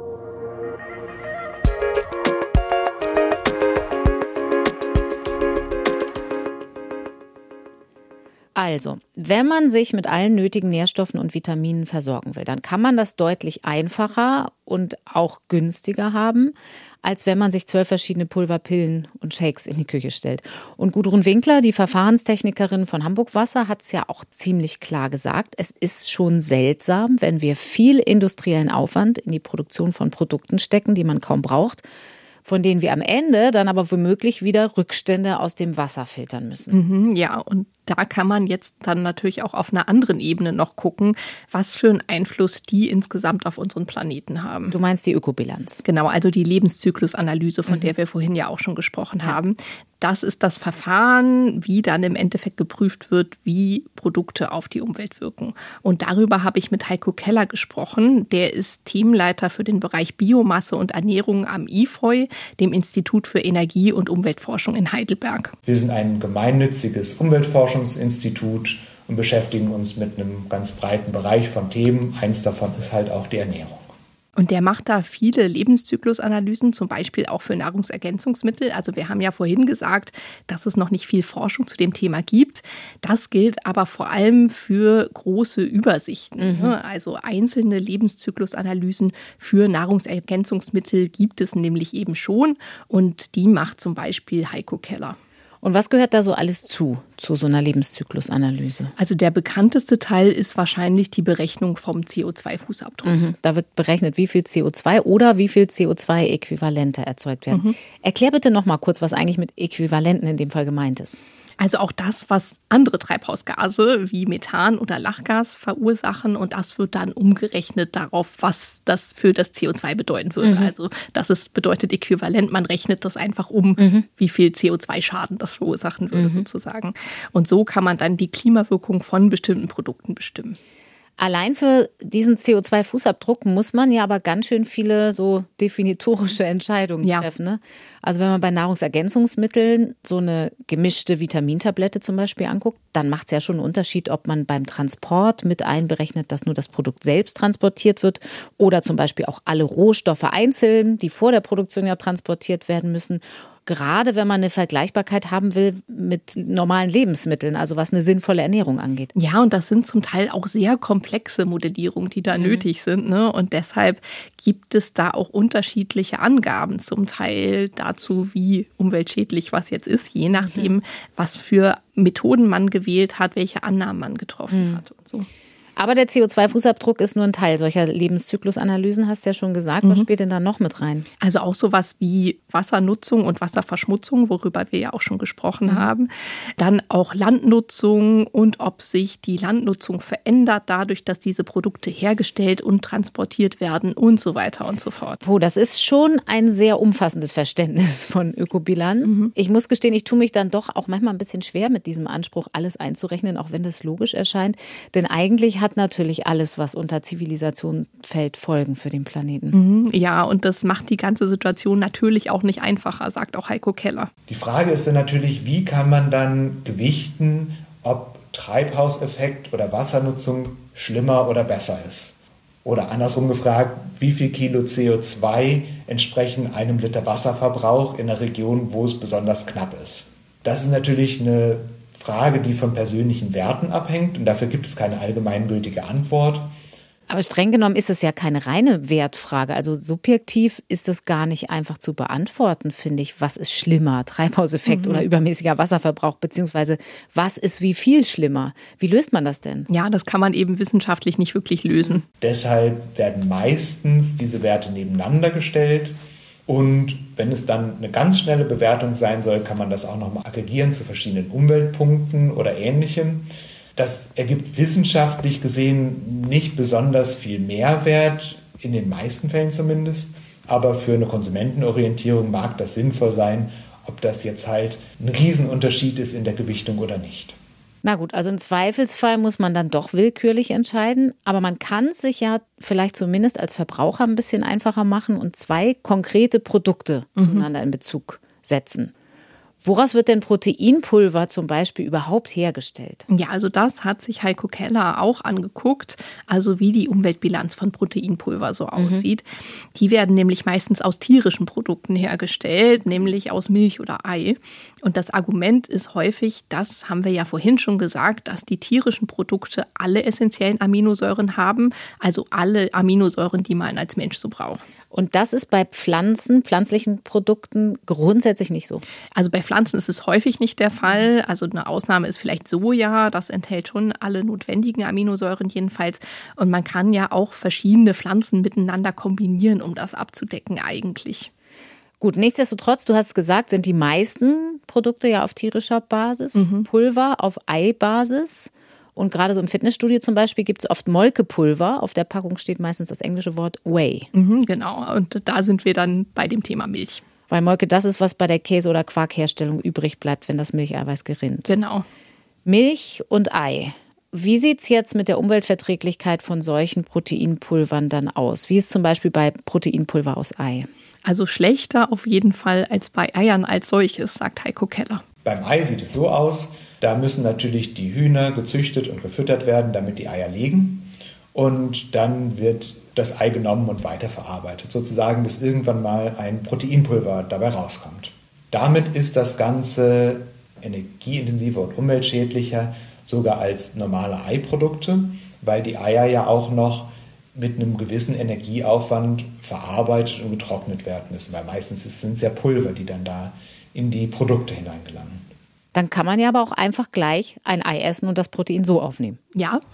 Also, wenn man sich mit allen nötigen Nährstoffen und Vitaminen versorgen will, dann kann man das deutlich einfacher und auch günstiger haben, als wenn man sich 12 verschiedene Pulverpillen und Shakes in die Küche stellt. Und Gudrun Winkler, die Verfahrenstechnikerin von Hamburg Wasser, hat es ja auch ziemlich klar gesagt. Es ist schon seltsam, wenn wir viel industriellen Aufwand in die Produktion von Produkten stecken, die man kaum braucht, von denen wir am Ende dann aber womöglich wieder Rückstände aus dem Wasser filtern müssen. Ja, und Da kann man jetzt dann natürlich auch auf einer anderen Ebene noch gucken, was für einen Einfluss die insgesamt auf unseren Planeten haben. Du meinst die Ökobilanz? Genau, also die Lebenszyklusanalyse, von der wir vorhin ja auch schon gesprochen haben. Das ist das Verfahren, wie dann im Endeffekt geprüft wird, wie Produkte auf die Umwelt wirken. Und darüber habe ich mit Heiko Keller gesprochen. Der ist Teamleiter für den Bereich Biomasse und Ernährung am IFOI, dem Institut für Energie- und Umweltforschung in Heidelberg. Wir sind ein gemeinnütziges Umweltforschungsinstitut und beschäftigen uns mit einem ganz breiten Bereich von Themen. Eins davon ist halt auch die Ernährung. Und der macht da viele Lebenszyklusanalysen, zum Beispiel auch für Nahrungsergänzungsmittel. Also wir haben ja vorhin gesagt, dass es noch nicht viel Forschung zu dem Thema gibt. Das gilt aber vor allem für große Übersichten. Also einzelne Lebenszyklusanalysen für Nahrungsergänzungsmittel gibt es nämlich eben schon. Und die macht zum Beispiel Heiko Keller. Und was gehört da so alles zu so einer Lebenszyklusanalyse? Also der bekannteste Teil ist wahrscheinlich die Berechnung vom CO2-Fußabdruck. Da wird berechnet, wie viel CO2 oder wie viel CO2-Äquivalente erzeugt werden. Erklär bitte noch mal kurz, was eigentlich mit Äquivalenten in dem Fall gemeint ist. Also auch das, was andere Treibhausgase wie Methan oder Lachgas verursachen. Und das wird dann umgerechnet darauf, was das für das CO2 bedeuten würde. Also das bedeutet äquivalent. Man rechnet das einfach um, wie viel CO2-Schaden das verursachen würde sozusagen. Und so kann man dann die Klimawirkung von bestimmten Produkten bestimmen. Allein für diesen CO2-Fußabdruck muss man ja aber ganz schön viele so definitorische Entscheidungen treffen. Ne? Also wenn man bei Nahrungsergänzungsmitteln so eine gemischte Vitamintablette zum Beispiel anguckt, dann macht es ja schon einen Unterschied, ob man beim Transport mit einberechnet, dass nur das Produkt selbst transportiert wird oder zum Beispiel auch alle Rohstoffe einzeln, die vor der Produktion ja transportiert werden müssen. Gerade wenn man eine Vergleichbarkeit haben will mit normalen Lebensmitteln, also was eine sinnvolle Ernährung angeht. Ja, und das sind zum Teil auch sehr komplexe Modellierungen, die da nötig sind. Ne? Und deshalb gibt es da auch unterschiedliche Angaben zum Teil dazu, wie umweltschädlich was jetzt ist, je nachdem, was für Methoden man gewählt hat, welche Annahmen man getroffen hat und so. Aber der CO2-Fußabdruck ist nur ein Teil solcher Lebenszyklusanalysen, hast du ja schon gesagt. Was spielt denn da noch mit rein? Also auch sowas wie Wassernutzung und Wasserverschmutzung, worüber wir ja auch schon gesprochen haben. Dann auch Landnutzung und ob sich die Landnutzung verändert dadurch, dass diese Produkte hergestellt und transportiert werden und so weiter und so fort. Das ist schon ein sehr umfassendes Verständnis von Ökobilanz. Ich muss gestehen, ich tue mich dann doch auch manchmal ein bisschen schwer mit diesem Anspruch, alles einzurechnen, auch wenn das logisch erscheint. Denn eigentlich hat natürlich alles, was unter Zivilisation fällt, Folgen für den Planeten. Ja, und das macht die ganze Situation natürlich auch nicht einfacher, sagt auch Heiko Keller. Die Frage ist dann natürlich, wie kann man dann gewichten, ob Treibhauseffekt oder Wassernutzung schlimmer oder besser ist? Oder andersrum gefragt, wie viel Kilo CO2 entsprechen einem Liter Wasserverbrauch in einer Region, wo es besonders knapp ist? Das ist natürlich eine Frage, die von persönlichen Werten abhängt und dafür gibt es keine allgemeingültige Antwort. Aber streng genommen ist es ja keine reine Wertfrage. Also subjektiv ist es gar nicht einfach zu beantworten, finde ich. Was ist schlimmer, Treibhauseffekt oder übermäßiger Wasserverbrauch, beziehungsweise was ist wie viel schlimmer? Wie löst man das denn? Ja, das kann man eben wissenschaftlich nicht wirklich lösen. Deshalb werden meistens diese Werte nebeneinander gestellt. Und wenn es dann eine ganz schnelle Bewertung sein soll, kann man das auch nochmal aggregieren zu verschiedenen Umweltpunkten oder Ähnlichem. Das ergibt wissenschaftlich gesehen nicht besonders viel Mehrwert, in den meisten Fällen zumindest. Aber für eine Konsumentenorientierung mag das sinnvoll sein, ob das jetzt halt ein Riesenunterschied ist in der Gewichtung oder nicht. Na gut, also im Zweifelsfall muss man dann doch willkürlich entscheiden. Aber man kann es sich ja vielleicht zumindest als Verbraucher ein bisschen einfacher machen und zwei konkrete Produkte zueinander in Bezug setzen. Woraus wird denn Proteinpulver zum Beispiel überhaupt hergestellt? Ja, also das hat sich Heiko Keller auch angeguckt, also wie die Umweltbilanz von Proteinpulver so aussieht. Die werden nämlich meistens aus tierischen Produkten hergestellt, nämlich aus Milch oder Ei. Und das Argument ist häufig, das haben wir ja vorhin schon gesagt, dass die tierischen Produkte alle essentiellen Aminosäuren haben, also alle Aminosäuren, die man als Mensch so braucht. Und das ist bei pflanzlichen Produkten grundsätzlich nicht so? Also bei Pflanzen ist es häufig nicht der Fall. Also eine Ausnahme ist vielleicht Soja. Das enthält schon alle notwendigen Aminosäuren jedenfalls. Und man kann ja auch verschiedene Pflanzen miteinander kombinieren, um das abzudecken eigentlich. Gut, nichtsdestotrotz, du hast gesagt, sind die meisten Milchprodukte ja auf tierischer Basis, Pulver auf Eibasis. Und gerade so im Fitnessstudio zum Beispiel gibt es oft Molkepulver. Auf der Packung steht meistens das englische Wort Whey. Genau, und da sind wir dann bei dem Thema Milch. Weil Molke das ist, was bei der Käse- oder Quarkherstellung übrig bleibt, wenn das Milcheiweiß gerinnt. Genau. Milch und Ei. Wie sieht es jetzt mit der Umweltverträglichkeit von solchen Proteinpulvern dann aus? Wie ist zum Beispiel bei Proteinpulver aus Ei? Also schlechter auf jeden Fall als bei Eiern als solches, sagt Heiko Keller. Beim Ei sieht es so aus, da müssen natürlich die Hühner gezüchtet und gefüttert werden, damit die Eier legen. Und dann wird das Ei genommen und weiterverarbeitet, sozusagen, bis irgendwann mal ein Proteinpulver dabei rauskommt. Damit ist das Ganze energieintensiver und umweltschädlicher, sogar als normale Eiprodukte, weil die Eier ja auch noch mit einem gewissen Energieaufwand verarbeitet und getrocknet werden müssen, weil meistens sind es ja Pulver, die dann da in die Produkte hineingelangen. Dann kann man ja aber auch einfach gleich ein Ei essen und das Protein so aufnehmen. Ja,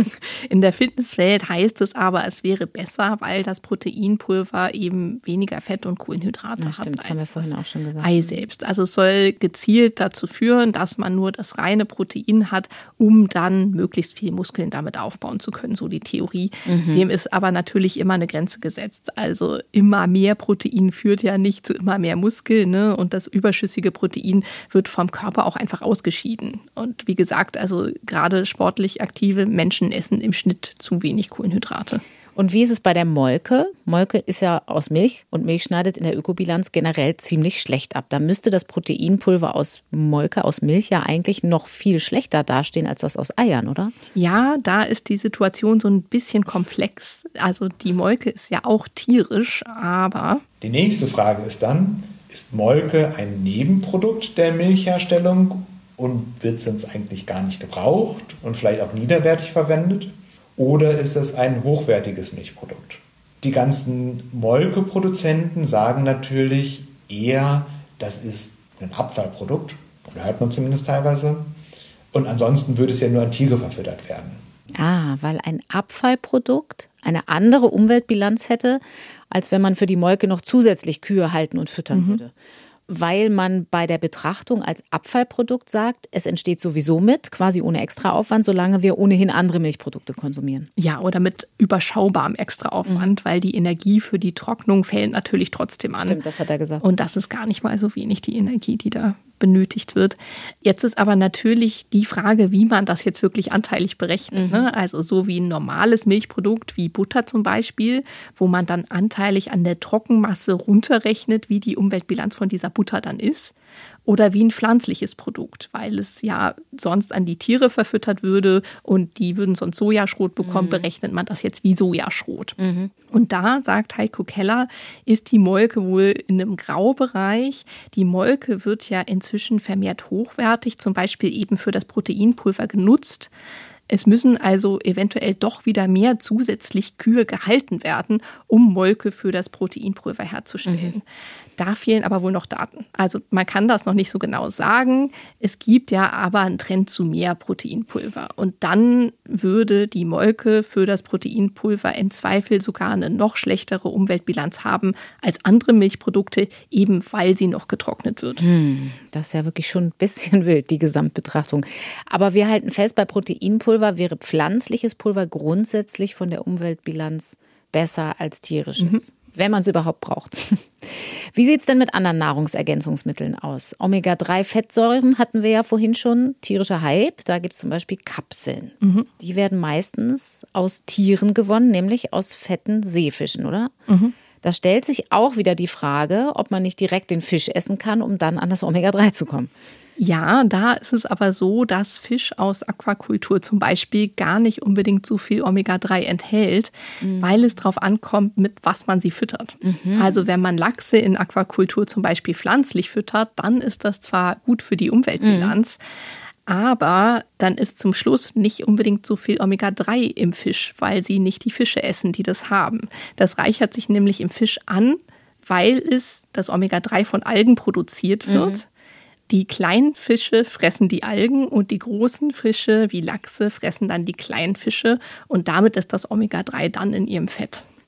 in der Fitnesswelt heißt es aber, es wäre besser, weil das Proteinpulver eben weniger Fett und Kohlenhydrate hat stimmt, das haben wir vorhin auch schon gesagt. Ei selbst. Also es soll gezielt dazu führen, dass man nur das reine Protein hat, um dann möglichst viel Muskeln damit aufbauen zu können, so die Theorie. Dem ist aber natürlich immer eine Grenze gesetzt. Also immer mehr Protein führt ja nicht zu immer mehr Muskeln, ne? Und das überschüssige Protein wird vom Körper auch einfach ausgeschieden. Und wie gesagt, also gerade sportlich aktive Menschen essen im Schnitt zu wenig Kohlenhydrate. Und wie ist es bei der Molke? Molke ist ja aus Milch und Milch schneidet in der Ökobilanz generell ziemlich schlecht ab. Da müsste das Proteinpulver aus Molke, aus Milch ja eigentlich noch viel schlechter dastehen als das aus Eiern, oder? Ja, da ist die Situation so ein bisschen komplex. Also die Molke ist ja auch tierisch, aber... Die nächste Frage ist dann, ist Molke ein Nebenprodukt der Milchherstellung und wird sonst eigentlich gar nicht gebraucht und vielleicht auch niederwertig verwendet? Oder ist es ein hochwertiges Milchprodukt? Die ganzen Molkeproduzenten sagen natürlich eher, das ist ein Abfallprodukt, oder hört man zumindest teilweise. Und ansonsten würde es ja nur an Tiere verfüttert werden. Ah, weil ein Abfallprodukt eine andere Umweltbilanz hätte, als wenn man für die Molke noch zusätzlich Kühe halten und füttern würde. Weil man bei der Betrachtung als Abfallprodukt sagt, es entsteht sowieso mit, quasi ohne Extraaufwand, solange wir ohnehin andere Milchprodukte konsumieren. Ja, oder mit überschaubarem Extraaufwand, weil die Energie für die Trocknung fällt natürlich trotzdem an. Stimmt, das hat er gesagt. Und das ist gar nicht mal so wenig, die Energie, die da benötigt wird. Jetzt ist aber natürlich die Frage, wie man das jetzt wirklich anteilig berechnet. Ne? Also so wie ein normales Milchprodukt, wie Butter zum Beispiel, wo man dann anteilig an der Trockenmasse runterrechnet, wie die Umweltbilanz von dieser Butter dann ist. Oder wie ein pflanzliches Produkt, weil es ja sonst an die Tiere verfüttert würde und die würden sonst Sojaschrot bekommen, berechnet man das jetzt wie Sojaschrot. Und da, sagt Heiko Keller, ist die Molke wohl in einem Graubereich. Die Molke wird ja inzwischen vermehrt hochwertig, zum Beispiel eben für das Proteinpulver genutzt. Es müssen also eventuell doch wieder mehr zusätzlich Kühe gehalten werden, um Molke für das Proteinpulver herzustellen. Da fehlen aber wohl noch Daten. Also man kann das noch nicht so genau sagen. Es gibt ja aber einen Trend zu mehr Proteinpulver. Und dann würde die Molke für das Proteinpulver im Zweifel sogar eine noch schlechtere Umweltbilanz haben als andere Milchprodukte, eben weil sie noch getrocknet wird. Das ist ja wirklich schon ein bisschen wild, die Gesamtbetrachtung. Aber wir halten fest, bei Proteinpulver wäre pflanzliches Pulver grundsätzlich von der Umweltbilanz besser als tierisches. Wenn man es überhaupt braucht. Wie sieht es denn mit anderen Nahrungsergänzungsmitteln aus? Omega-3-Fettsäuren hatten wir ja vorhin schon, tierischer Hype. Da gibt es zum Beispiel Kapseln. Die werden meistens aus Tieren gewonnen, nämlich aus fetten Seefischen, oder? Da stellt sich auch wieder die Frage, ob man nicht direkt den Fisch essen kann, um dann an das Omega-3 zu kommen. Ja, da ist es aber so, dass Fisch aus Aquakultur zum Beispiel gar nicht unbedingt so viel Omega-3 enthält, weil es darauf ankommt, mit was man sie füttert. Also wenn man Lachse in Aquakultur zum Beispiel pflanzlich füttert, dann ist das zwar gut für die Umweltbilanz, aber dann ist zum Schluss nicht unbedingt so viel Omega-3 im Fisch, weil sie nicht die Fische essen, die das haben. Das reichert sich nämlich im Fisch an, weil das Omega-3 von Algen produziert wird. Die kleinen Fische fressen die Algen und die großen Fische wie Lachse fressen dann die kleinen Fische und damit ist das Omega-3 dann in ihrem Fett.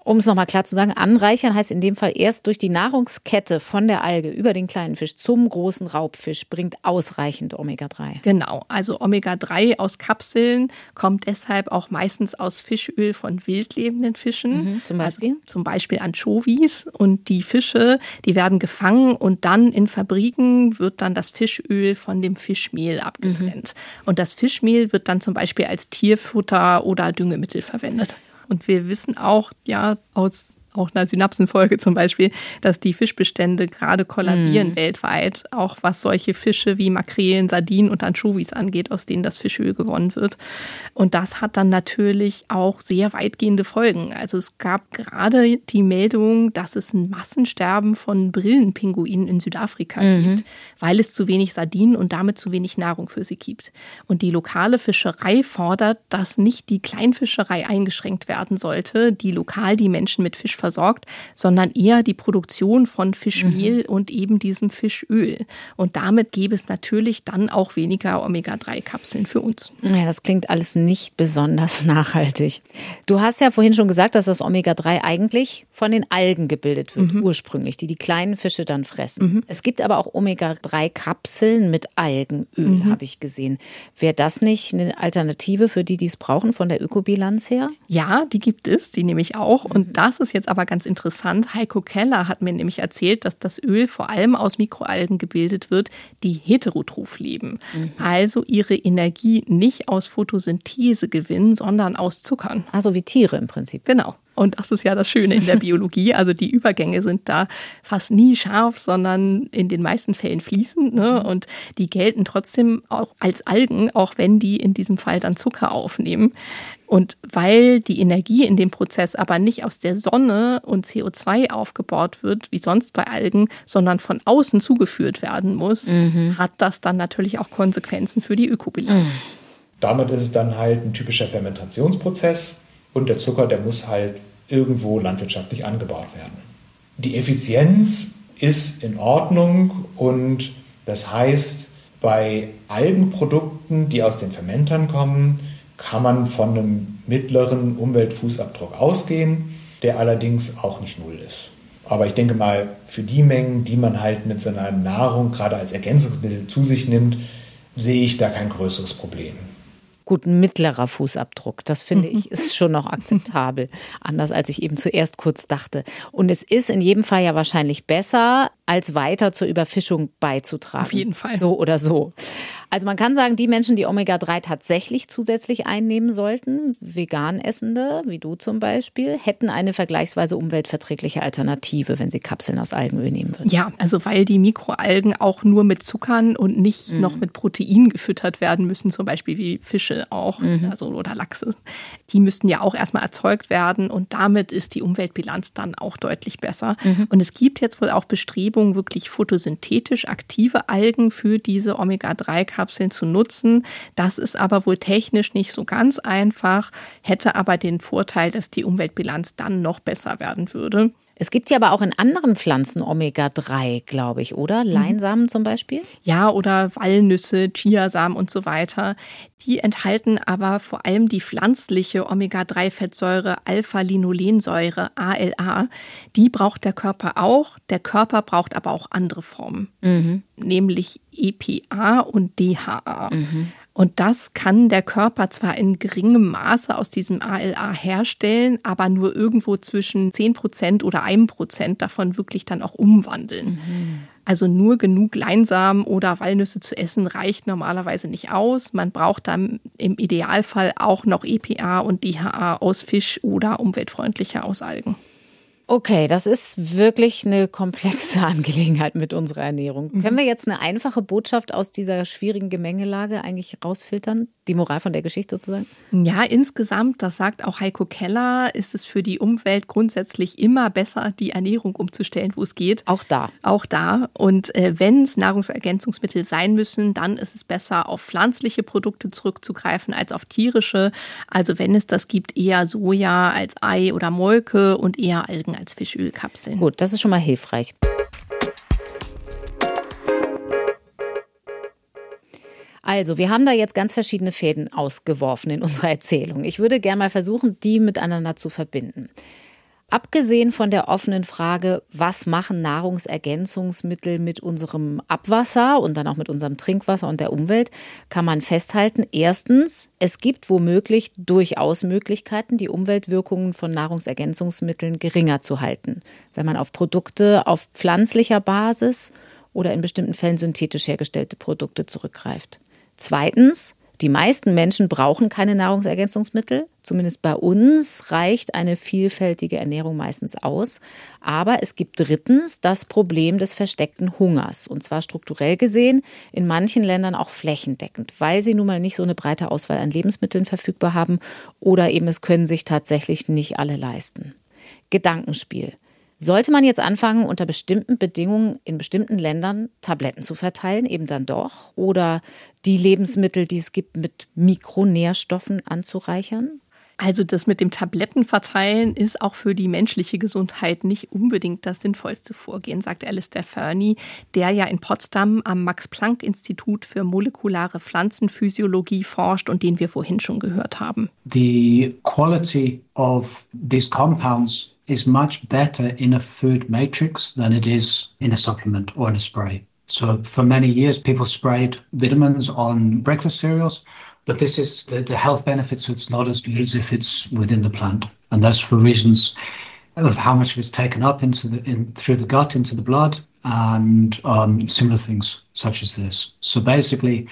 Um es nochmal klar zu sagen, anreichern heißt in dem Fall erst durch die Nahrungskette von der Alge über den kleinen Fisch zum großen Raubfisch bringt ausreichend Omega-3. Genau, also Omega-3 aus Kapseln kommt deshalb auch meistens aus Fischöl von wildlebenden Fischen. Zum Beispiel? Also zum Beispiel Anchovies. Und die Fische, die werden gefangen und dann in Fabriken wird dann das Fischöl von dem Fischmehl abgetrennt. Und das Fischmehl wird dann zum Beispiel als Tierfutter oder Düngemittel verwendet. Und wir wissen auch, ja, aus auch einer Synapsenfolge zum Beispiel, dass die Fischbestände gerade kollabieren weltweit, auch was solche Fische wie Makrelen, Sardinen und Anchovies angeht, aus denen das Fischöl gewonnen wird. Und das hat dann natürlich auch sehr weitgehende Folgen. Also es gab gerade die Meldung, dass es ein Massensterben von Brillenpinguinen in Südafrika gibt, weil es zu wenig Sardinen und damit zu wenig Nahrung für sie gibt. Und die lokale Fischerei fordert, dass nicht die Kleinfischerei eingeschränkt werden sollte, die lokal die Menschen mit Fisch versorgt, sondern eher die Produktion von Fischmehl und eben diesem Fischöl. Und damit gäbe es natürlich dann auch weniger Omega-3-Kapseln für uns. Ja, das klingt alles nicht besonders nachhaltig. Du hast ja vorhin schon gesagt, dass das Omega-3 eigentlich von den Algen gebildet wird, ursprünglich, die kleinen Fische dann fressen. Es gibt aber auch Omega-3-Kapseln mit Algenöl, habe ich gesehen. Wäre das nicht eine Alternative für die es brauchen von der Ökobilanz her? Ja, die gibt es, die nehme ich auch. Und das ist jetzt aber ganz interessant. Heiko Keller hat mir nämlich erzählt, dass das Öl vor allem aus Mikroalgen gebildet wird, die heterotroph leben. Also ihre Energie nicht aus Photosynthese gewinnen, sondern aus Zuckern. Also wie Tiere im Prinzip. Genau. Und das ist ja das Schöne in der Biologie. Also die Übergänge sind da fast nie scharf, sondern in den meisten Fällen fließend. Ne? Und die gelten trotzdem auch als Algen, auch wenn die in diesem Fall dann Zucker aufnehmen. Und weil die Energie in dem Prozess aber nicht aus der Sonne und CO2 aufgebaut wird, wie sonst bei Algen, sondern von außen zugeführt werden muss, hat das dann natürlich auch Konsequenzen für die Ökobilanz. Damit ist es dann halt ein typischer Fermentationsprozess. Und der Zucker, der muss halt irgendwo landwirtschaftlich angebaut werden. Die Effizienz ist in Ordnung und das heißt, bei Algenprodukten, die aus den Fermentern kommen, kann man von einem mittleren Umweltfußabdruck ausgehen, der allerdings auch nicht null ist. Aber ich denke mal, für die Mengen, die man halt mit seiner Nahrung gerade als Ergänzungsmittel zu sich nimmt, sehe ich da kein größeres Problem. Gut, ein mittlerer Fußabdruck, das finde ich, ist schon noch akzeptabel. Anders als ich eben zuerst kurz dachte. Und es ist in jedem Fall ja wahrscheinlich besser, als weiter zur Überfischung beizutragen. Auf jeden Fall. So oder so. Also man kann sagen, die Menschen, die Omega-3 tatsächlich zusätzlich einnehmen sollten, vegan Essende, wie du zum Beispiel, hätten eine vergleichsweise umweltverträgliche Alternative, wenn sie Kapseln aus Algenöl nehmen würden. Ja, also weil die Mikroalgen auch nur mit Zuckern und nicht noch mit Proteinen gefüttert werden müssen, zum Beispiel wie Fische auch, also oder Lachse. Die müssten ja auch erstmal erzeugt werden und damit ist die Umweltbilanz dann auch deutlich besser. Und es gibt jetzt wohl auch Bestrebungen, wirklich photosynthetisch aktive Algen für diese Omega-3-Kapseln zu nutzen. Das ist aber wohl technisch nicht so ganz einfach, hätte aber den Vorteil, dass die Umweltbilanz dann noch besser werden würde. Es gibt ja aber auch in anderen Pflanzen Omega-3, glaube ich, oder? Leinsamen zum Beispiel? Ja, oder Walnüsse, Chiasamen und so weiter. Die enthalten aber vor allem die pflanzliche Omega-3-Fettsäure Alpha-Linolensäure, ALA. Die braucht der Körper auch. Der Körper braucht aber auch andere Formen, nämlich EPA und DHA. Und das kann der Körper zwar in geringem Maße aus diesem ALA herstellen, aber nur irgendwo zwischen 10% oder 1% davon wirklich dann auch umwandeln. Also nur genug Leinsamen oder Walnüsse zu essen reicht normalerweise nicht aus. Man braucht dann im Idealfall auch noch EPA und DHA aus Fisch oder umweltfreundlicher aus Algen. Okay, das ist wirklich eine komplexe Angelegenheit mit unserer Ernährung. Können wir jetzt eine einfache Botschaft aus dieser schwierigen Gemengelage eigentlich rausfiltern? Die Moral von der Geschichte sozusagen? Ja, insgesamt, das sagt auch Heiko Keller, ist es für die Umwelt grundsätzlich immer besser, die Ernährung umzustellen, wo es geht. Auch da. Auch da. Und wenn es Nahrungsergänzungsmittel sein müssen, dann ist es besser, auf pflanzliche Produkte zurückzugreifen als auf tierische. Also wenn es das gibt, eher Soja als Ei oder Molke und eher Algen als Fischölkapseln. Gut, das ist schon mal hilfreich. Also, wir haben da jetzt ganz verschiedene Fäden ausgeworfen in unserer Erzählung. Ich würde gerne mal versuchen, die miteinander zu verbinden. Abgesehen von der offenen Frage, was machen Nahrungsergänzungsmittel mit unserem Abwasser und dann auch mit unserem Trinkwasser und der Umwelt, kann man festhalten, erstens, es gibt womöglich durchaus Möglichkeiten, die Umweltwirkungen von Nahrungsergänzungsmitteln geringer zu halten, wenn man auf Produkte auf pflanzlicher Basis oder in bestimmten Fällen synthetisch hergestellte Produkte zurückgreift. Zweitens, die meisten Menschen brauchen keine Nahrungsergänzungsmittel. Zumindest bei uns reicht eine vielfältige Ernährung meistens aus. Aber es gibt drittens das Problem des versteckten Hungers. Und zwar strukturell gesehen in manchen Ländern auch flächendeckend, weil sie nun mal nicht so eine breite Auswahl an Lebensmitteln verfügbar haben oder eben es können sich tatsächlich nicht alle leisten. Gedankenspiel. Sollte man jetzt anfangen, unter bestimmten Bedingungen in bestimmten Ländern Tabletten zu verteilen, eben dann doch? Oder die Lebensmittel, die es gibt, mit Mikronährstoffen anzureichern? Also das mit dem Tablettenverteilen ist auch für die menschliche Gesundheit nicht unbedingt das sinnvollste Vorgehen, sagt Alistair Fernie, der ja in Potsdam am Max-Planck-Institut für molekulare Pflanzenphysiologie forscht und den wir vorhin schon gehört haben. The quality of these compounds is much better in a food matrix than it is in a supplement or in a spray. So for many years, people sprayed vitamins on breakfast cereals, but this is the health benefits. It's not as good as if it's within the plant, and that's for reasons of how much is taken up through the gut into the blood, and similar things such as this. So basically,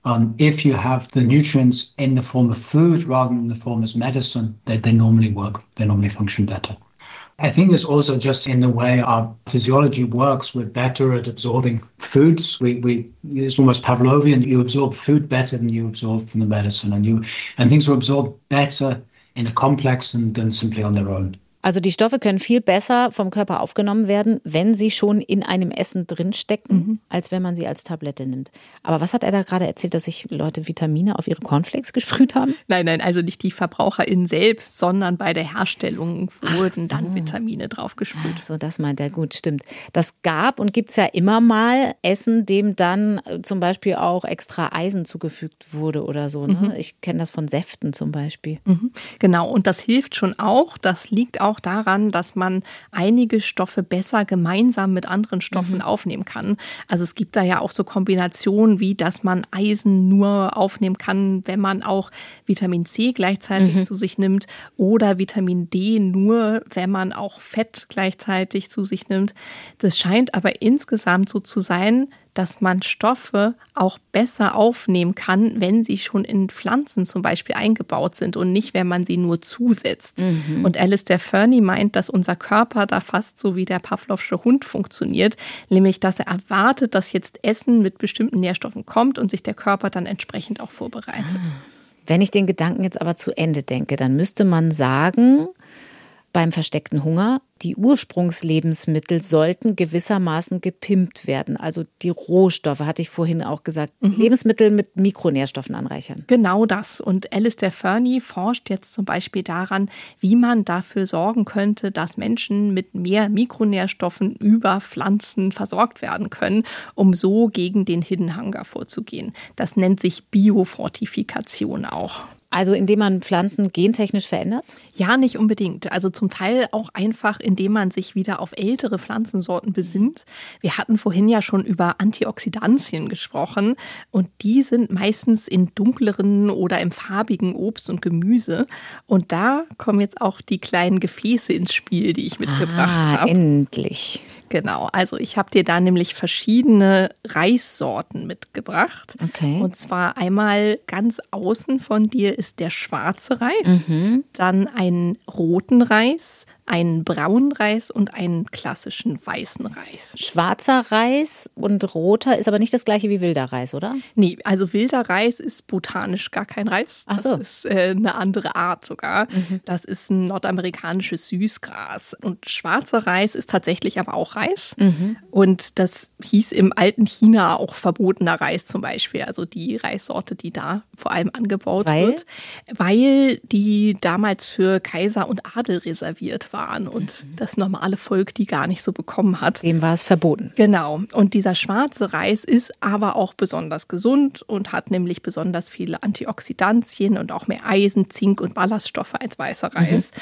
if you have the nutrients in the form of food rather than in the form as medicine, they normally work. They normally function better. I think it's also just in the way our physiology works. We're better at absorbing foods. It's almost Pavlovian. You absorb food better than you absorb from the medicine, and things are absorbed better in a complex than simply on their own. Also die Stoffe können viel besser vom Körper aufgenommen werden, wenn sie schon in einem Essen drinstecken, als wenn man sie als Tablette nimmt. Aber was hat er da gerade erzählt, dass sich Leute Vitamine auf ihre Cornflakes gesprüht haben? Nein, also nicht die VerbraucherInnen selbst, sondern bei der Herstellung wurden dann Vitamine drauf gesprüht. Ach so, das meint er, gut, stimmt. Das gab und gibt es ja immer mal Essen, dem dann zum Beispiel auch extra Eisen zugefügt wurde oder so. Ne? Ich kenne das von Säften zum Beispiel. Genau, und das hilft schon auch. Das liegt auch daran, dass man einige Stoffe besser gemeinsam mit anderen Stoffen aufnehmen kann. Also es gibt da ja auch so Kombinationen, wie dass man Eisen nur aufnehmen kann, wenn man auch Vitamin C gleichzeitig zu sich nimmt oder Vitamin D nur, wenn man auch Fett gleichzeitig zu sich nimmt. Das scheint aber insgesamt so zu sein, dass man Stoffe auch besser aufnehmen kann, wenn sie schon in Pflanzen zum Beispiel eingebaut sind und nicht, wenn man sie nur zusetzt. Und Alistair Fernie meint, dass unser Körper da fast so wie der Pavlovsche Hund funktioniert, nämlich, dass er erwartet, dass jetzt Essen mit bestimmten Nährstoffen kommt und sich der Körper dann entsprechend auch vorbereitet. Wenn ich den Gedanken jetzt aber zu Ende denke, dann müsste man sagen, beim versteckten Hunger, die Ursprungslebensmittel sollten gewissermaßen gepimpt werden. Also die Rohstoffe, hatte ich vorhin auch gesagt, Lebensmittel mit Mikronährstoffen anreichern. Genau das. Und Alistair Fernie forscht jetzt zum Beispiel daran, wie man dafür sorgen könnte, dass Menschen mit mehr Mikronährstoffen über Pflanzen versorgt werden können, um so gegen den Hidden Hunger vorzugehen. Das nennt sich Biofortifikation auch. Also indem man Pflanzen gentechnisch verändert? Ja, nicht unbedingt. Also zum Teil auch einfach, indem man sich wieder auf ältere Pflanzensorten besinnt. Wir hatten vorhin ja schon über Antioxidantien gesprochen und die sind meistens in dunkleren oder im farbigen Obst und Gemüse. Und da kommen jetzt auch die kleinen Gefäße ins Spiel, die ich mitgebracht habe. Endlich. Genau, also ich habe dir da nämlich verschiedene Reissorten mitgebracht. Okay. Und zwar einmal ganz außen von dir ist der schwarze Reis, dann einen roten Reis, einen braunen Reis und einen klassischen weißen Reis. Schwarzer Reis und roter ist aber nicht das gleiche wie wilder Reis, oder? Nee, also wilder Reis ist botanisch gar kein Reis. Ach so. Das ist eine andere Art sogar. Das ist ein nordamerikanisches Süßgras. Und schwarzer Reis ist tatsächlich aber auch Reis. Und das hieß im alten China auch verbotener Reis zum Beispiel. Also die Reissorte, die da vor allem angebaut wird. Weil die damals für Kaiser und Adel reserviert waren und das normale Volk die gar nicht so bekommen hat. Dem war es verboten. Genau. Und dieser schwarze Reis ist aber auch besonders gesund und hat nämlich besonders viele Antioxidantien und auch mehr Eisen, Zink und Ballaststoffe als weißer Reis.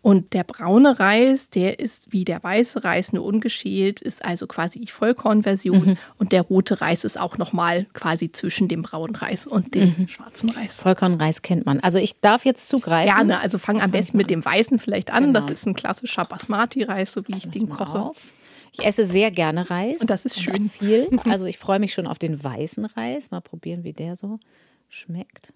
Und der braune Reis, der ist wie der weiße Reis, nur ungeschält, ist also quasi die Vollkornversion. Und der rote Reis ist auch nochmal quasi zwischen dem braunen Reis und dem schwarzen Reis. Vollkornreis kennt man. Also ich darf jetzt zugreifen. Gerne, also fang am besten mit dem weißen vielleicht an. Genau. Das ist ein klassischer Basmati-Reis, so wie ich den koche. Auf. Ich esse sehr gerne Reis. Und das ist schön. Viel. Also ich freue mich schon auf den weißen Reis. Mal probieren, wie der so schmeckt.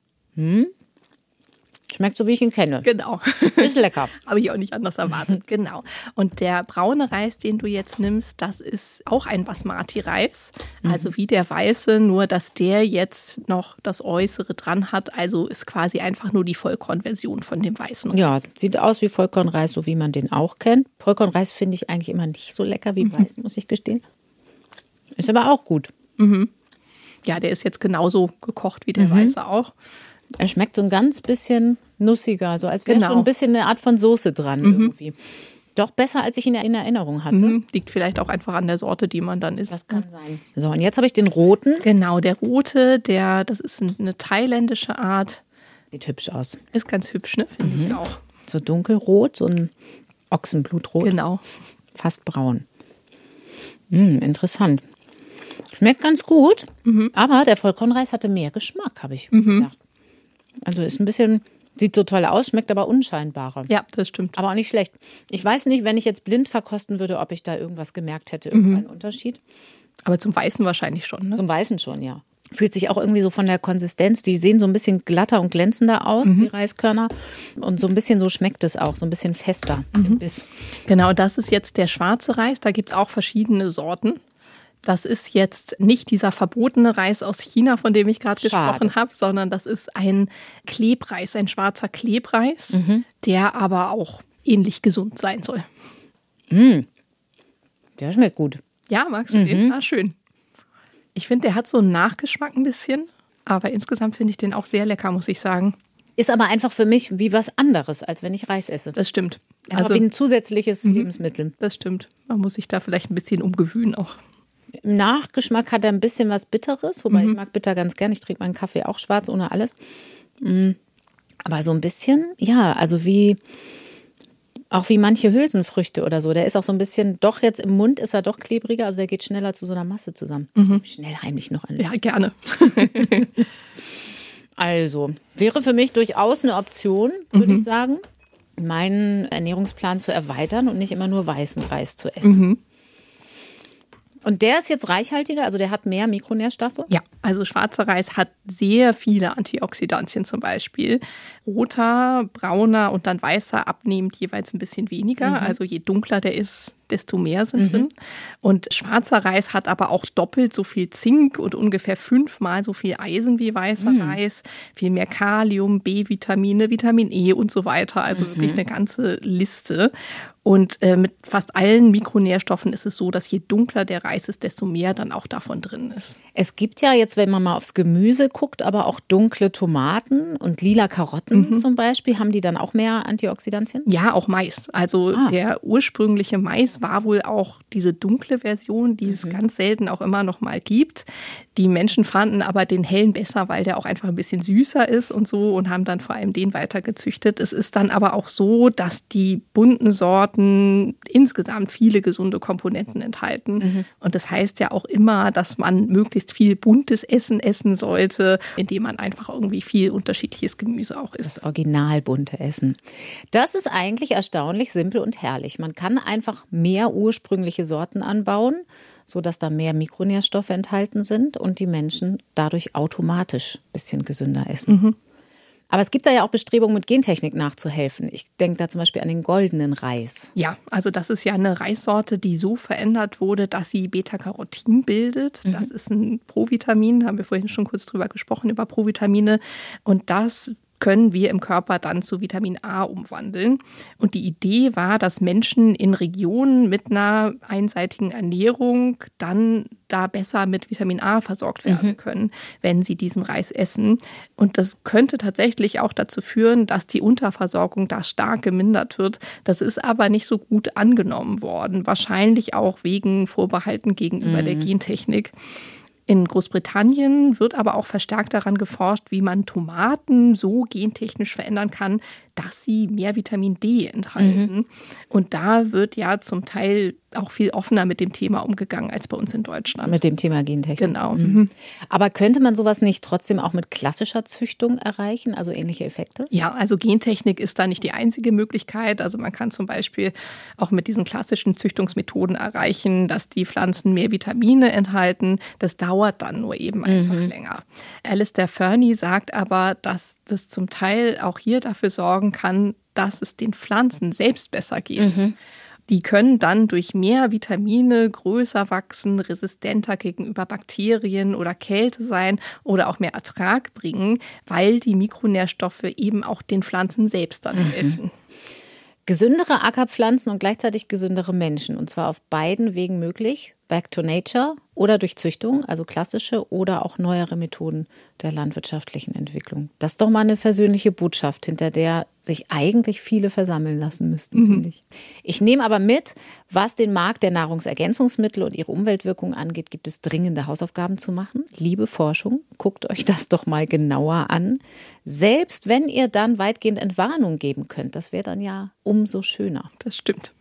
Schmeckt so, wie ich ihn kenne. Genau. Ist lecker. Habe ich auch nicht anders erwartet. Genau. Und der braune Reis, den du jetzt nimmst, das ist auch ein Basmati-Reis. Also wie der weiße, nur dass der jetzt noch das Äußere dran hat. Also ist quasi einfach nur die Vollkornversion von dem weißen Reis. Ja, sieht aus wie Vollkornreis, so wie man den auch kennt. Vollkornreis finde ich eigentlich immer nicht so lecker wie weiß, muss ich gestehen. Ist aber auch gut. Ja, der ist jetzt genauso gekocht wie der weiße auch. Er schmeckt so ein ganz bisschen nussiger, so als wäre schon ein bisschen eine Art von Soße dran irgendwie. Doch besser, als ich ihn in Erinnerung hatte. Liegt vielleicht auch einfach an der Sorte, die man dann isst. Das kann sein. So, und jetzt habe ich den roten. Genau, der rote, das ist eine thailändische Art. Sieht hübsch aus. Ist ganz hübsch, ne? Finde ich auch. So dunkelrot, so ein Ochsenblutrot. Genau. Fast braun. Interessant. Schmeckt ganz gut, aber der Vollkornreis hatte mehr Geschmack, habe ich gedacht. Also ist ein bisschen, sieht so toll aus, schmeckt aber unscheinbarer. Ja, das stimmt. Aber auch nicht schlecht. Ich weiß nicht, wenn ich jetzt blind verkosten würde, ob ich da irgendwas gemerkt hätte, irgendeinen Unterschied. Aber zum Weißen wahrscheinlich schon, ne? Zum Weißen schon, ja. Fühlt sich auch irgendwie so von der Konsistenz, die sehen so ein bisschen glatter und glänzender aus, die Reiskörner. Und so ein bisschen so schmeckt es auch, so ein bisschen fester im Biss. Genau, das ist jetzt der schwarze Reis. Da gibt es auch verschiedene Sorten. Das ist jetzt nicht dieser verbotene Reis aus China, von dem ich gerade gesprochen habe, sondern das ist ein Klebreis, ein schwarzer Klebreis, der aber auch ähnlich gesund sein soll. Der schmeckt gut. Ja, magst du den? Ah, schön. Ich finde, der hat so einen Nachgeschmack ein bisschen, aber insgesamt finde ich den auch sehr lecker, muss ich sagen. Ist aber einfach für mich wie was anderes, als wenn ich Reis esse. Das stimmt. Also wie ein zusätzliches Lebensmittel. Das stimmt. Man muss sich da vielleicht ein bisschen umgewöhnen auch. Im Nachgeschmack hat er ein bisschen was Bitteres, wobei ich mag Bitter ganz gern. Ich trinke meinen Kaffee auch schwarz, ohne alles. Aber so ein bisschen, ja, also auch wie manche Hülsenfrüchte oder so. Der ist auch so ein bisschen, doch jetzt im Mund ist er doch klebriger, also der geht schneller zu so einer Masse zusammen. Schnell heimlich noch an. Ja, gerne. Also, wäre für mich durchaus eine Option, würde ich sagen, meinen Ernährungsplan zu erweitern und nicht immer nur weißen Reis zu essen. Und der ist jetzt reichhaltiger, also der hat mehr Mikronährstoffe? Ja, also schwarzer Reis hat sehr viele Antioxidantien zum Beispiel. Roter, brauner und dann weißer abnehmend jeweils ein bisschen weniger. Also je dunkler der ist, desto mehr sind drin. Und schwarzer Reis hat aber auch doppelt so viel Zink und ungefähr 5-mal so viel Eisen wie weißer Reis. Viel mehr Kalium, B-Vitamine, Vitamin E und so weiter. Also wirklich eine ganze Liste. Und mit fast allen Mikronährstoffen ist es so, dass je dunkler der Reis ist, desto mehr dann auch davon drin ist. Es gibt ja jetzt, wenn man mal aufs Gemüse guckt, aber auch dunkle Tomaten und lila Karotten zum Beispiel. Haben die dann auch mehr Antioxidantien? Ja, auch Mais. Also der ursprüngliche Mais war wohl auch diese dunkle Version, die es ganz selten auch immer noch mal gibt. Die Menschen fanden aber den hellen besser, weil der auch einfach ein bisschen süßer ist und so und haben dann vor allem den weiter gezüchtet. Es ist dann aber auch so, dass die bunten Sorten insgesamt viele gesunde Komponenten enthalten. Und das heißt ja auch immer, dass man möglichst viel buntes Essen essen sollte, indem man einfach irgendwie viel unterschiedliches Gemüse auch isst. Das original bunte Essen. Das ist eigentlich erstaunlich simpel und herrlich. Man kann einfach mehr ursprüngliche Sorten anbauen, sodass da mehr Mikronährstoffe enthalten sind und die Menschen dadurch automatisch ein bisschen gesünder essen. Aber es gibt da ja auch Bestrebungen, mit Gentechnik nachzuhelfen. Ich denke da zum Beispiel an den goldenen Reis. Ja, also das ist ja eine Reissorte, die so verändert wurde, dass sie Beta-Carotin bildet. Das ist ein Provitamin, da haben wir vorhin schon kurz drüber gesprochen, über Provitamine. Und das können wir im Körper dann zu Vitamin A umwandeln. Und die Idee war, dass Menschen in Regionen mit einer einseitigen Ernährung dann da besser mit Vitamin A versorgt werden können, wenn sie diesen Reis essen. Und das könnte tatsächlich auch dazu führen, dass die Unterversorgung da stark gemindert wird. Das ist aber nicht so gut angenommen worden. Wahrscheinlich auch wegen Vorbehalten gegenüber der Gentechnik. In Großbritannien wird aber auch verstärkt daran geforscht, wie man Tomaten so gentechnisch verändern kann, dass sie mehr Vitamin D enthalten. Und da wird ja zum Teil auch viel offener mit dem Thema umgegangen als bei uns in Deutschland. Mit dem Thema Gentechnik. Genau. Aber könnte man sowas nicht trotzdem auch mit klassischer Züchtung erreichen, also ähnliche Effekte? Ja, also Gentechnik ist da nicht die einzige Möglichkeit. Also man kann zum Beispiel auch mit diesen klassischen Züchtungsmethoden erreichen, dass die Pflanzen mehr Vitamine enthalten. Das dauert dann nur eben einfach länger. Alistair Fernie sagt aber, dass das zum Teil auch hier dafür sorgen kann, dass es den Pflanzen selbst besser geht. Die können dann durch mehr Vitamine größer wachsen, resistenter gegenüber Bakterien oder Kälte sein oder auch mehr Ertrag bringen, weil die Mikronährstoffe eben auch den Pflanzen selbst dann helfen. Gesündere Ackerpflanzen und gleichzeitig gesündere Menschen. Und zwar auf beiden Wegen möglich. Back to Nature oder durch Züchtung, also klassische oder auch neuere Methoden der landwirtschaftlichen Entwicklung. Das ist doch mal eine versöhnliche Botschaft, hinter der sich eigentlich viele versammeln lassen müssten, finde ich. Ich nehme aber mit, was den Markt der Nahrungsergänzungsmittel und ihre Umweltwirkung angeht, gibt es dringende Hausaufgaben zu machen. Liebe Forschung, guckt euch das doch mal genauer an. Selbst wenn ihr dann weitgehend Entwarnung geben könnt, das wäre dann ja umso schöner. Das stimmt.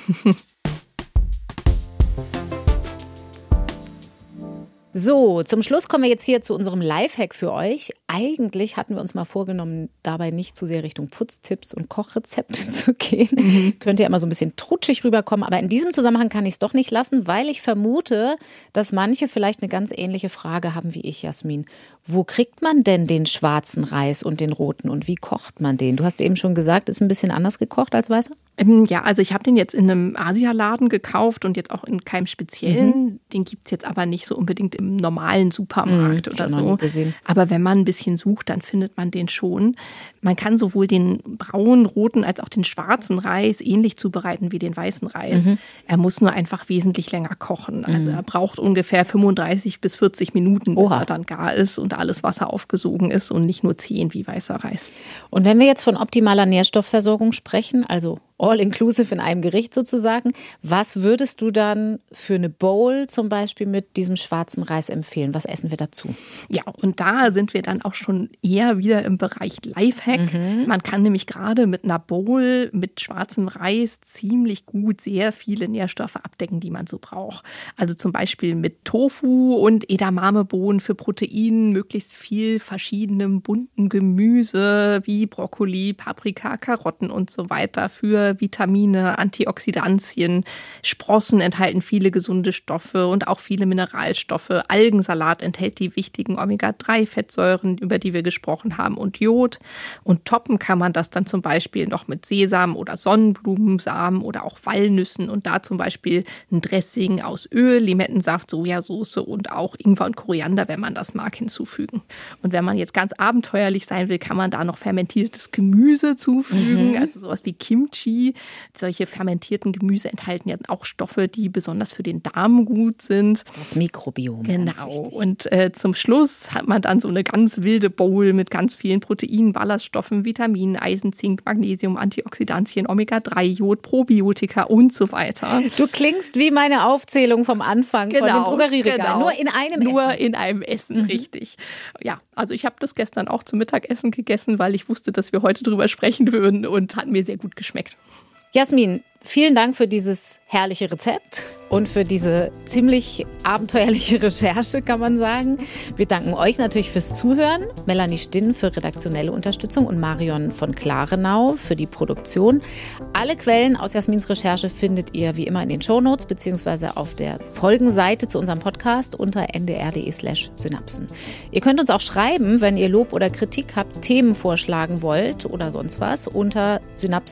So, zum Schluss kommen wir jetzt hier zu unserem Lifehack für euch. Eigentlich hatten wir uns mal vorgenommen, dabei nicht zu sehr Richtung Putztipps und Kochrezepte zu gehen. Könnte ja immer so ein bisschen trutschig rüberkommen, aber in diesem Zusammenhang kann ich es doch nicht lassen, weil ich vermute, dass manche vielleicht eine ganz ähnliche Frage haben wie ich, Jasmin. Wo kriegt man denn den schwarzen Reis und den roten und wie kocht man den? Du hast eben schon gesagt, ist ein bisschen anders gekocht als weißer? Ja, also ich habe den jetzt in einem Asialaden gekauft und jetzt auch in keinem speziellen. Den gibt es jetzt aber nicht so unbedingt im normalen Supermarkt oder so. Aber wenn man ein bisschen sucht, dann findet man den schon. Man kann sowohl den braunen, roten als auch den schwarzen Reis ähnlich zubereiten wie den weißen Reis. Er muss nur einfach wesentlich länger kochen. Also er braucht ungefähr 35 bis 40 Minuten, bis er dann gar ist und alles Wasser aufgesogen ist und nicht nur 10 wie weißer Reis. Und wenn wir jetzt von optimaler Nährstoffversorgung sprechen, also all-inclusive in einem Gericht sozusagen, was würdest du dann für eine Bowl zum Beispiel mit diesem schwarzen Reis empfehlen? Was essen wir dazu? Ja, und da sind wir dann auch schon eher wieder im Bereich Lifehack. Man kann nämlich gerade mit einer Bowl mit schwarzem Reis ziemlich gut sehr viele Nährstoffe abdecken, die man so braucht. Also zum Beispiel mit Tofu und Edamamebohnen für Protein, möglichst viel verschiedenem bunten Gemüse wie Brokkoli, Paprika, Karotten und so weiter für Vitamine, Antioxidantien. Sprossen enthalten viele gesunde Stoffe und auch viele Mineralstoffe. Algensalat enthält die wichtigen Omega-3-Fettsäuren, über die wir gesprochen haben, und Jod. Und toppen kann man das dann zum Beispiel noch mit Sesam oder Sonnenblumensamen oder auch Walnüssen und da zum Beispiel ein Dressing aus Öl, Limettensaft, Sojasauce und auch Ingwer und Koriander, wenn man das mag, hinzufügen. Und wenn man jetzt ganz abenteuerlich sein will, kann man da noch fermentiertes Gemüse zufügen, also sowas wie Kimchi. Solche fermentierten Gemüse enthalten ja auch Stoffe, die besonders für den Darm gut sind. Das Mikrobiom. Genau. Und zum Schluss hat man dann so eine ganz wilde Bowl mit ganz vielen Proteinen, Ballaststoffen, Vitaminen, Eisen, Zink, Magnesium, Antioxidantien, Omega-3, Jod, Probiotika und so weiter. Du klingst wie meine Aufzählung vom Anfang von dem Drogerieregal. Nur in einem Essen. Nur in einem Essen, richtig. Ja, also ich habe das gestern auch zum Mittagessen gegessen, weil ich wusste, dass wir heute drüber sprechen würden und hat mir sehr gut geschmeckt. Jasmin, vielen Dank für dieses herrliche Rezept und für diese ziemlich abenteuerliche Recherche, kann man sagen. Wir danken euch natürlich fürs Zuhören, Melanie Stinn für redaktionelle Unterstützung und Marion von Klarenau für die Produktion. Alle Quellen aus Jasmins Recherche findet ihr wie immer in den Shownotes beziehungsweise auf der Folgenseite zu unserem Podcast unter ndr.de/synapsen. Ihr könnt uns auch schreiben, wenn ihr Lob oder Kritik habt, Themen vorschlagen wollt oder sonst was, unter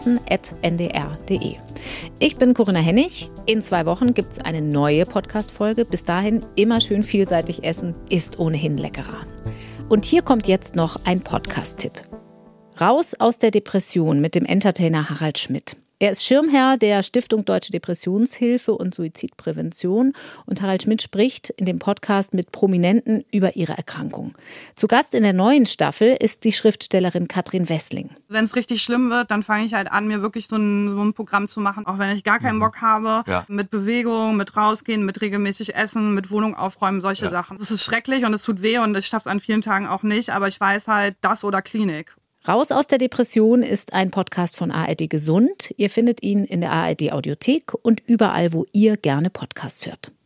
synapsen@ndr.de. Ich bin Corinna Hennig. In 2 Wochen gibt es eine neue Podcast-Folge. Bis dahin immer schön vielseitig essen, ist ohnehin leckerer. Und hier kommt jetzt noch ein Podcast-Tipp. Raus aus der Depression mit dem Entertainer Harald Schmidt. Er ist Schirmherr der Stiftung Deutsche Depressionshilfe und Suizidprävention und Harald Schmidt spricht in dem Podcast mit Prominenten über ihre Erkrankung. Zu Gast in der neuen Staffel ist die Schriftstellerin Katrin Wessling. Wenn es richtig schlimm wird, dann fange ich halt an, mir wirklich so ein Programm zu machen, auch wenn ich gar keinen Bock habe, mit Bewegung, mit rausgehen, mit regelmäßig essen, mit Wohnung aufräumen, solche Sachen. Es ist schrecklich und es tut weh und ich schaffe es an vielen Tagen auch nicht, aber ich weiß halt, das oder Klinik. Raus aus der Depression ist ein Podcast von ARD Gesund. Ihr findet ihn in der ARD Audiothek und überall, wo ihr gerne Podcasts hört.